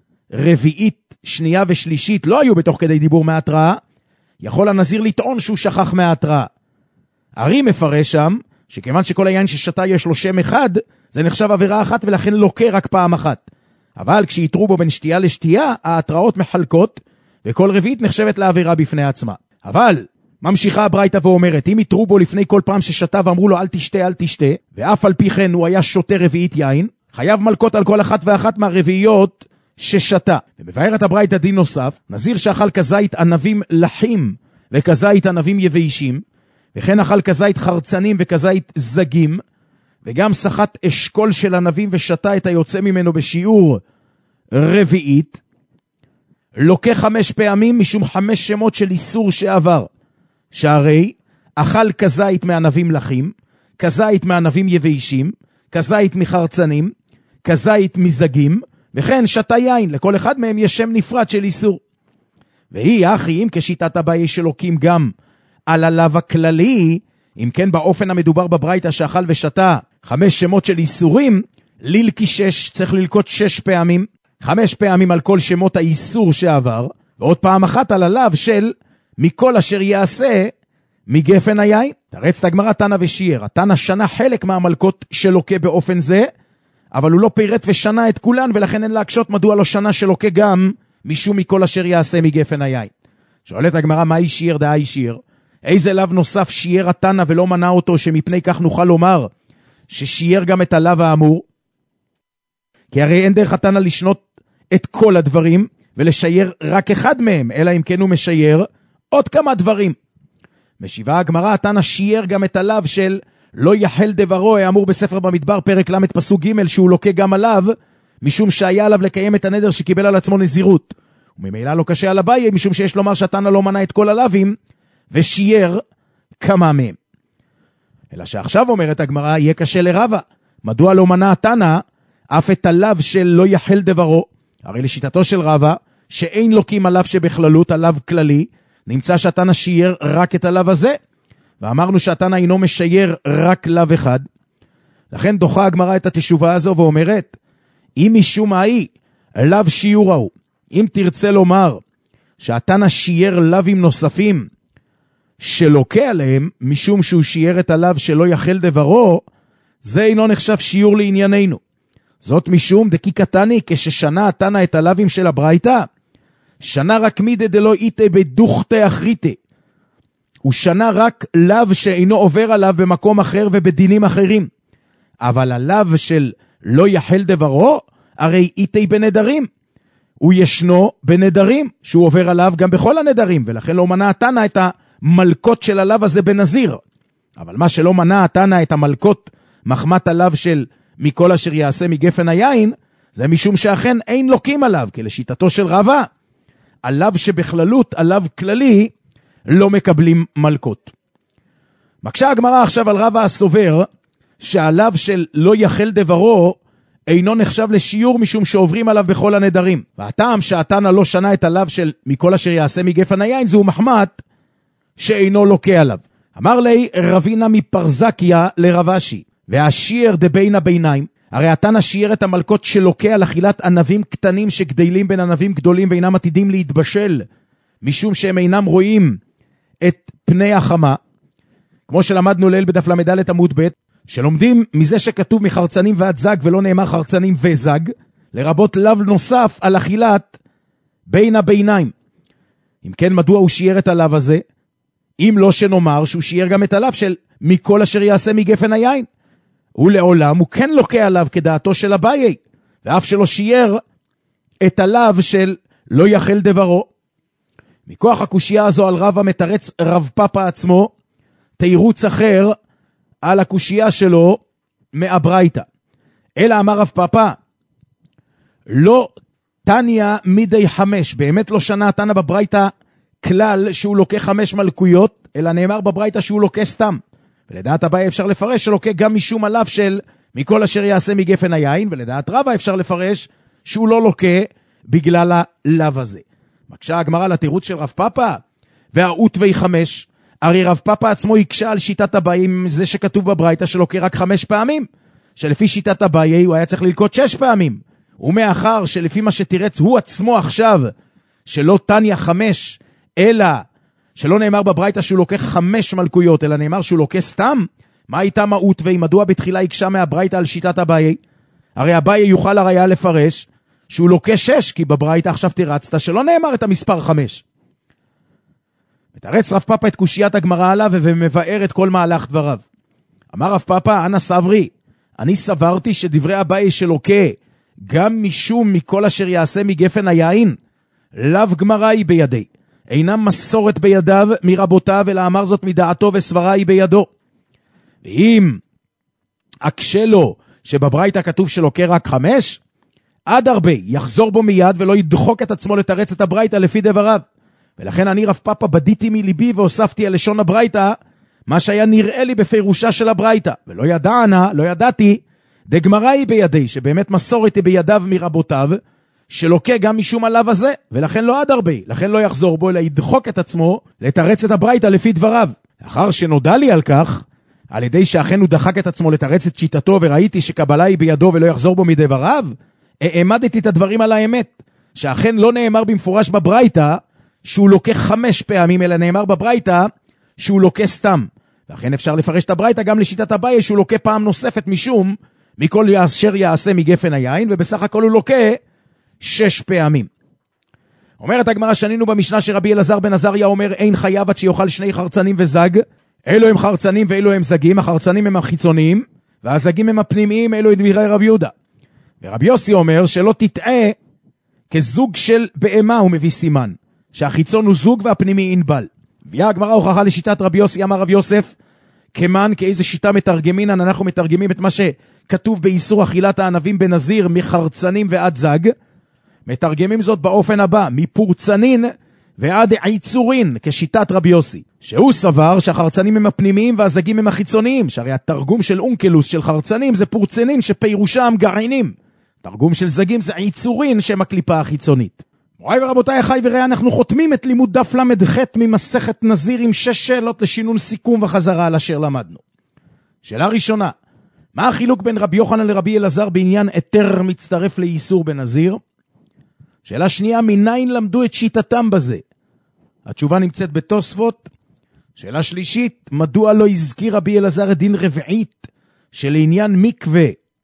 רביעית, שנייה ושלישית לא היו בתוך כדי דיבור מההתראה, יכול הנזיר לטעון שהוא שכח מההתראה. הרי מפרש שם, שכיוון שכל היין ששתה יש לו שם אחד, זה נחשב עבירה אחת ולכן לוקה רק פעם אחת. אבל כשיתרו בו בין שתייה לשתייה, ההתראות מחלקות, וכל רביעית נחשבת לעבירה בפני עצמה. אבל ממשיכה הברייתא ואומרת, אם יתרו בו לפני כל פעם ששתה ואמרו לו אל תשתה אל תשתה, ואף על פי כן הוא היה שותה רביעית יין, חייב מלקות על כל אחת ואחת מהרביעיות ששתה. ומבארת הברייתא דין נוסף, נזיר שאכל כזית ענבים לחים וכזית ענבים יביישים, וכן אכל כזית חרצנים וכזית זגים, וגם שחט אשכול של ענבים ושתה את היוצא ממנו בשיעור רביעית, לוקה חמש פעמים משום חמש שמות של איסור שעבר, שהרי אכל כזית מענבים לחים, כזית מענבים יביישים, כזית מחרצנים, כזית מזגים, וכן שתה יין, לכל אחד מהם יש שם נפרד של איסור. והיא אחי, אם כשיטת אביי שלוקים גם על הלאו הכללי, אם כן באופן המדובר בברייתא שאכל ושתה חמש שמות של איסורים, לילקי שש, צריך ללקות שש פעמים, חמש פעמים על כל שמות האיסור שעבר, ועוד פעם אחת על הלאו של מכל אשר יעשה מגפן היין. תרץ את הגמרא תנא ושיער, התנא שנה חלק מהמלקות שלוקה באופן זה, אבל הוא לא פירט ושנה את כולן, ולכן אין להקשות מדוע לא שנה שלוקה גם משום מכל אשר יעשה מגפן היין. שואלת הגמרא, מה היא שיער דהי שיער? איזה לאו נוסף שיער התנא ולא מנע אותו, שמפני כך נוכל לומר ששיער גם את הלאו האמור? כי הרי אין דרך התנא לשנות את כל הדברים ולשייר רק אחד מהם, אלא אם כן הוא משייר עוד כמה דברים. משיבה הגמרא, התנא שיער גם את הלאו של לא יחל דברו, האמור בספר במדבר פרק ל' פסוק ג', שהוא לוקה גם עליו, משום שהיה עליו לקיים את הנדר שקיבל על עצמו נזירות. וממילא לא קשה על אביי, משום שיש לומר שהתנא לא מנע את כל הלאווים, ושיער כמה מהם. אלא שעכשיו אומרת הגמרא, יהיה קשה לרבא. מדוע לא מנע התנא אף את הלאו של לא יחל דברו? הרי לשיטתו של רבא, שאין לוקים עליו שבכללות, הלאו כללי, נמצא שהתנא שיער רק את הלאו הזה, ואמרנו שהתנא אינו משייר רק לאו אחד. לכן דוחה הגמרא את התשובה הזו ואומרת, אם משום האי לאו שיעור ההוא, אם תרצה לומר שהתנא שיער לאווים נוספים שלוקה עליהם, משום שהוא שיער את הלאו שלא יחל דברו, זה אינו נחשב שיעור לענייננו. זאת משום דקי קטני, כששנה התנא את הלאווים של הברייתא, שנה רק מידי דלא איתה בדוכתה אחריתה. הוא שנה רק לאו שאינו עובר עליו במקום אחר ובדינים אחרים. אבל הלאו של לא יחל דברו, הרי איתי בנדרים. הוא ישנו בנדרים, שהוא עובר עליו גם בכל הנדרים, ולכן לא מנע התנא את המלכות של הלאו הזה בנזיר. אבל מה שלא מנע התנא את המלכות מחמת הלאו של מכל אשר יעשה מגפן היין, זה משום שאכן אין לוקים עליו, כי לשיטתו של רבא, הלאו שבכללות, הלאו כללי, לא מקבלים מלכות. מקשה הגמרא עכשיו על רבא הסובר, שהלאו של לא יחל דברו, אינו נחשב לשיעור משום שעוברים עליו בכל הנדרים. והטעם שהתנא לא שנה את הלאו של מכל אשר יעשה מגפן היין, זהו מחמת שאינו לוקה עליו. אמר לי רבינה מפרזקיה לרבשי, והשיער דבין הביניים, הרי התנא שיער את המלכות שלוקה על אכילת ענבים קטנים שגדלים בין ענבים גדולים ואינם עתידים להתבשל, משום שהם אינם רואים את פני החמה, כמו שלמדנו ליל בדף למדלת עמוד ב', שלומדים מזה שכתוב מחרצנים ועד זג ולא נאמר חרצנים וזג, לרבות לאו נוסף על אכילת בין הביניים. אם כן, מדוע הוא שיער את הלאו הזה? אם לא שנאמר שהוא שיער גם את הלאו של מכל אשר יעשה מגפן היין. ולעולם הוא כן לוקה עליו כדעתו של אביי, ואף שלא שיער את הלאו של לא יחל דברו. מכוח הקושייה הזו על רב המתרץ רב פאפה עצמו, תירוץ אחר על הקושייה שלו מהברייתא. אלא אמר רב פאפה, לא תניא מדי חמש, באמת לא שנה תנא בברייתא כלל שהוא לוקה חמש מלכויות, אלא נאמר בברייתא שהוא לוקה סתם. ולדעת אביי אפשר לפרש שלוקה גם משום הלאו של מכל אשר יעשה מגפן היין, ולדעת רבא אפשר לפרש שהוא לא לוקה בגלל הלאו הזה. מקשה הגמרא לתירוץ של רב פאפה, והאות וי חמש, הרי רב פאפה עצמו יקשה על שיטת אביי עם זה שכתוב בברייתא שלוקה רק חמש פעמים, שלפי שיטת אביי הוא היה צריך ללקות שש פעמים, ומאחר שלפי מה שתירץ הוא עצמו עכשיו, שלא תניא חמש, אלא שלא נאמר בברייתא שהוא לוקח חמש מלכויות, אלא נאמר שהוא לוקח סתם, מה הייתה מהות ומדוע בתחילה יקשה מהברייתא על שיטת אביי? הרי אביי יוכל הראיה לפרש שהוא לוקח שש, כי בברייתא עכשיו תירצת שלא נאמר את המספר חמש. מתרץ רב פאפה את קושיית הגמרא עליו ומבאר את כל מהלך דבריו. אמר רב פאפה, אנא סברי, אני סברתי שדברי אביי שלוקה גם משום מכל אשר יעשה מגפן היין, לאו גמרא היא בידי. אינם מסורת בידיו מרבותיו, אלא אמר זאת מדעתו וסברה היא בידו. ואם אקשה לו שבברייתא כתוב שלוקה רק חמש, עד הרבה יחזור בו מיד ולא ידחוק את עצמו לתרץ את הברייתא לפי דבריו. ולכן אני רב פאפה בדיתי מליבי והוספתי על לשון הברייתא מה שהיה נראה לי בפירושה של הברייתא. ולא ידענה, לא ידעתי, דגמרא היא בידי, שבאמת מסורת היא בידיו מרבותיו, שלוקה גם משום הלאו הזה, ולכן לא עד הרבה, לכן לא יחזור בו, אלא ידחוק את עצמו לתרץ את הברייתא לפי דבריו. לאחר שנודע לי על כך, על ידי שאכן הוא דחק את עצמו לתרץ את שיטתו, וראיתי שקבלה היא בידו ולא יחזור בו מדבריו, העמדתי את הדברים על האמת, שאכן לא נאמר במפורש בברייתא, שהוא לוקה חמש פעמים, אלא נאמר בברייתא, שהוא לוקה סתם. ואכן אפשר לפרש את הברייתא גם לשיטת אביי, שהוא לוקה פעם נוספת משום, מכל אשר יעשה מגפן היין, ובסך הכל הוא לוקה שש פעמים. אומרת הגמרא, שנינו במשנה שרבי אלעזר בן עזריה אומר, אין חייב עד שיאכל שני חרצנים וזג, אלו הם חרצנים ואלו הם זגים, החרצנים הם החיצוניים, והזגים הם הפנימיים, אלו דברי רבי יהודה. ורבי יוסי אומר שלא תטעה כזוג של בהמה, הוא מביא סימן, שהחיצון הוא זוג והפנימי אינבל. ויה הגמרא הוכחה לשיטת רבי יוסי, אמר רבי יוסף, כמן כאיזה שיטה מתרגמינן, אנחנו מתרגמים את מה שכתוב באיסור אכילת הענבים בנזיר מחרצנים ועד זג, מתרגמים זאת באופן הבא, מפורצנין ועד עיצורין, כשיטת רבי יוסי, שהוא סבר שהחרצנים הם הפנימיים והזגים הם החיצוניים, שהרי התרגום של אונקלוס של חרצנים זה פורצנין שפירושם גרעינים, תרגום של זגים זה עיצורין שהם הקליפה החיצונית. מוריי ורבותיי, אחי וראה, אנחנו חותמים את לימוד דף למד ח' ממסכת נזיר עם שש שאלות לשינון סיכום וחזרה על אשר למדנו. שאלה ראשונה, מה החילוק בין רבי יוחנן לרבי אלעזר בעניין היתר מצטרף לאיסור בנזיר? שאלה שנייה, מניין למדו את שיטתם בזה? התשובה נמצאת בתוספות. שאלה שלישית, מדוע לא הזכיר רבי אלעזר דין רביעית שלעניין מקווה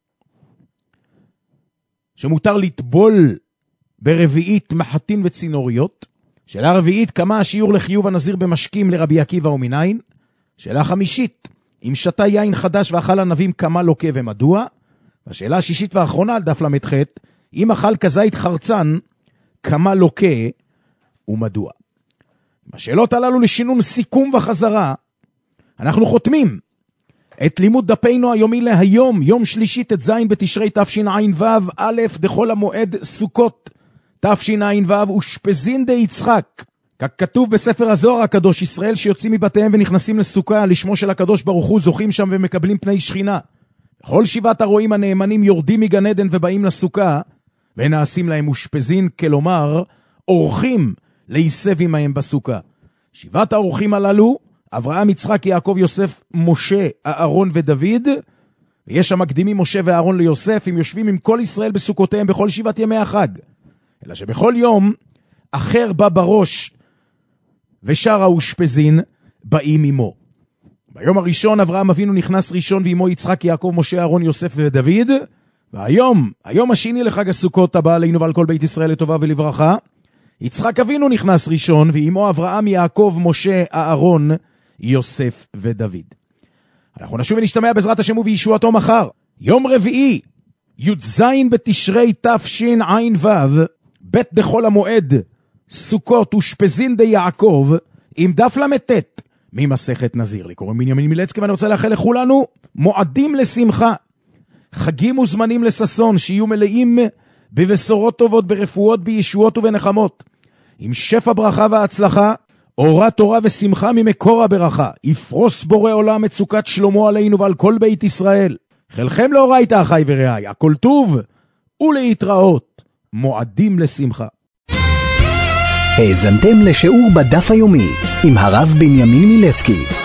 שמותר לטבול ברביעית מחטין וצינוריות? שאלה רביעית, כמה השיעור לחיוב הנזיר במשקים לרבי עקיבא ומניין? שאלה חמישית, אם שתה יין חדש ואכל ענבים, כמה לוקה ומדוע? והשאלה השישית והאחרונה על דף למד ח', אם אכל כזית חרצן, כמה לוקה ומדוע? בשאלות הללו לשינון סיכום וחזרה, אנחנו חותמים את לימוד דפינו היומי להיום, יום שלישי ט"ז בתשרי תשע"ו, א' דחול המועד סוכות תשע"ו, ושפזין די יצחק, ככתוב בספר הזוהר הקדוש, ישראל שיוצאים מבתיהם ונכנסים לסוכה לשמו של הקדוש ברוך הוא, זוכים שם ומקבלים פני שכינה. כל שבעת הרועים הנאמנים יורדים מגן עדן ובאים לסוכה, ונעשים להם מושפזין, כלומר אורחים להיסב עמהם בסוכה. שבעת האורחים הללו, אברהם, יצחק, יעקב, יוסף, משה, אהרון ודוד, ויש המקדימים משה ואהרון ליוסף, הם יושבים עם כל ישראל בסוכותיהם בכל שבעת ימי החג. אלא שבכל יום אחר בא בראש ושאר האושפזין באים עמו. ביום הראשון אברהם אבינו נכנס ראשון ועמו יצחק, יעקב, משה, אהרון, יוסף ודוד, והיום, היום השני לחג הסוכות הבא עלינו ועל כל בית ישראל לטובה ולברכה, יצחק אבינו נכנס ראשון, ואימו אברהם, יעקב, משה, אהרון, יוסף ודוד. אנחנו נשוב ונשתמע בעזרת השם ובישועתו מחר, יום רביעי, י"ז בתשרי תשע"ו, בית דחול המועד, סוכות ושפזין די יעקב, עם דף למתת ממסכת נזיר. לי קוראים בנימין מילצקי, ואני רוצה לאחל לכולנו מועדים לשמחה, חגים וזמנים לששון, שיהיו מלאים בבשורות טובות, ברפואות, בישועות ובנחמות, עם שפע ברכה והצלחה, אורה תורה ושמחה ממקור הברכה. יפרוס בורא עולם מצוקת שלמה עלינו ועל כל בית ישראל. חלכם לאורייתא אחי ורעי, הכל טוב ולהתראות, מועדים לשמחה. האזנתם לשיעור בדף היומי עם הרב בנימין מילצקי.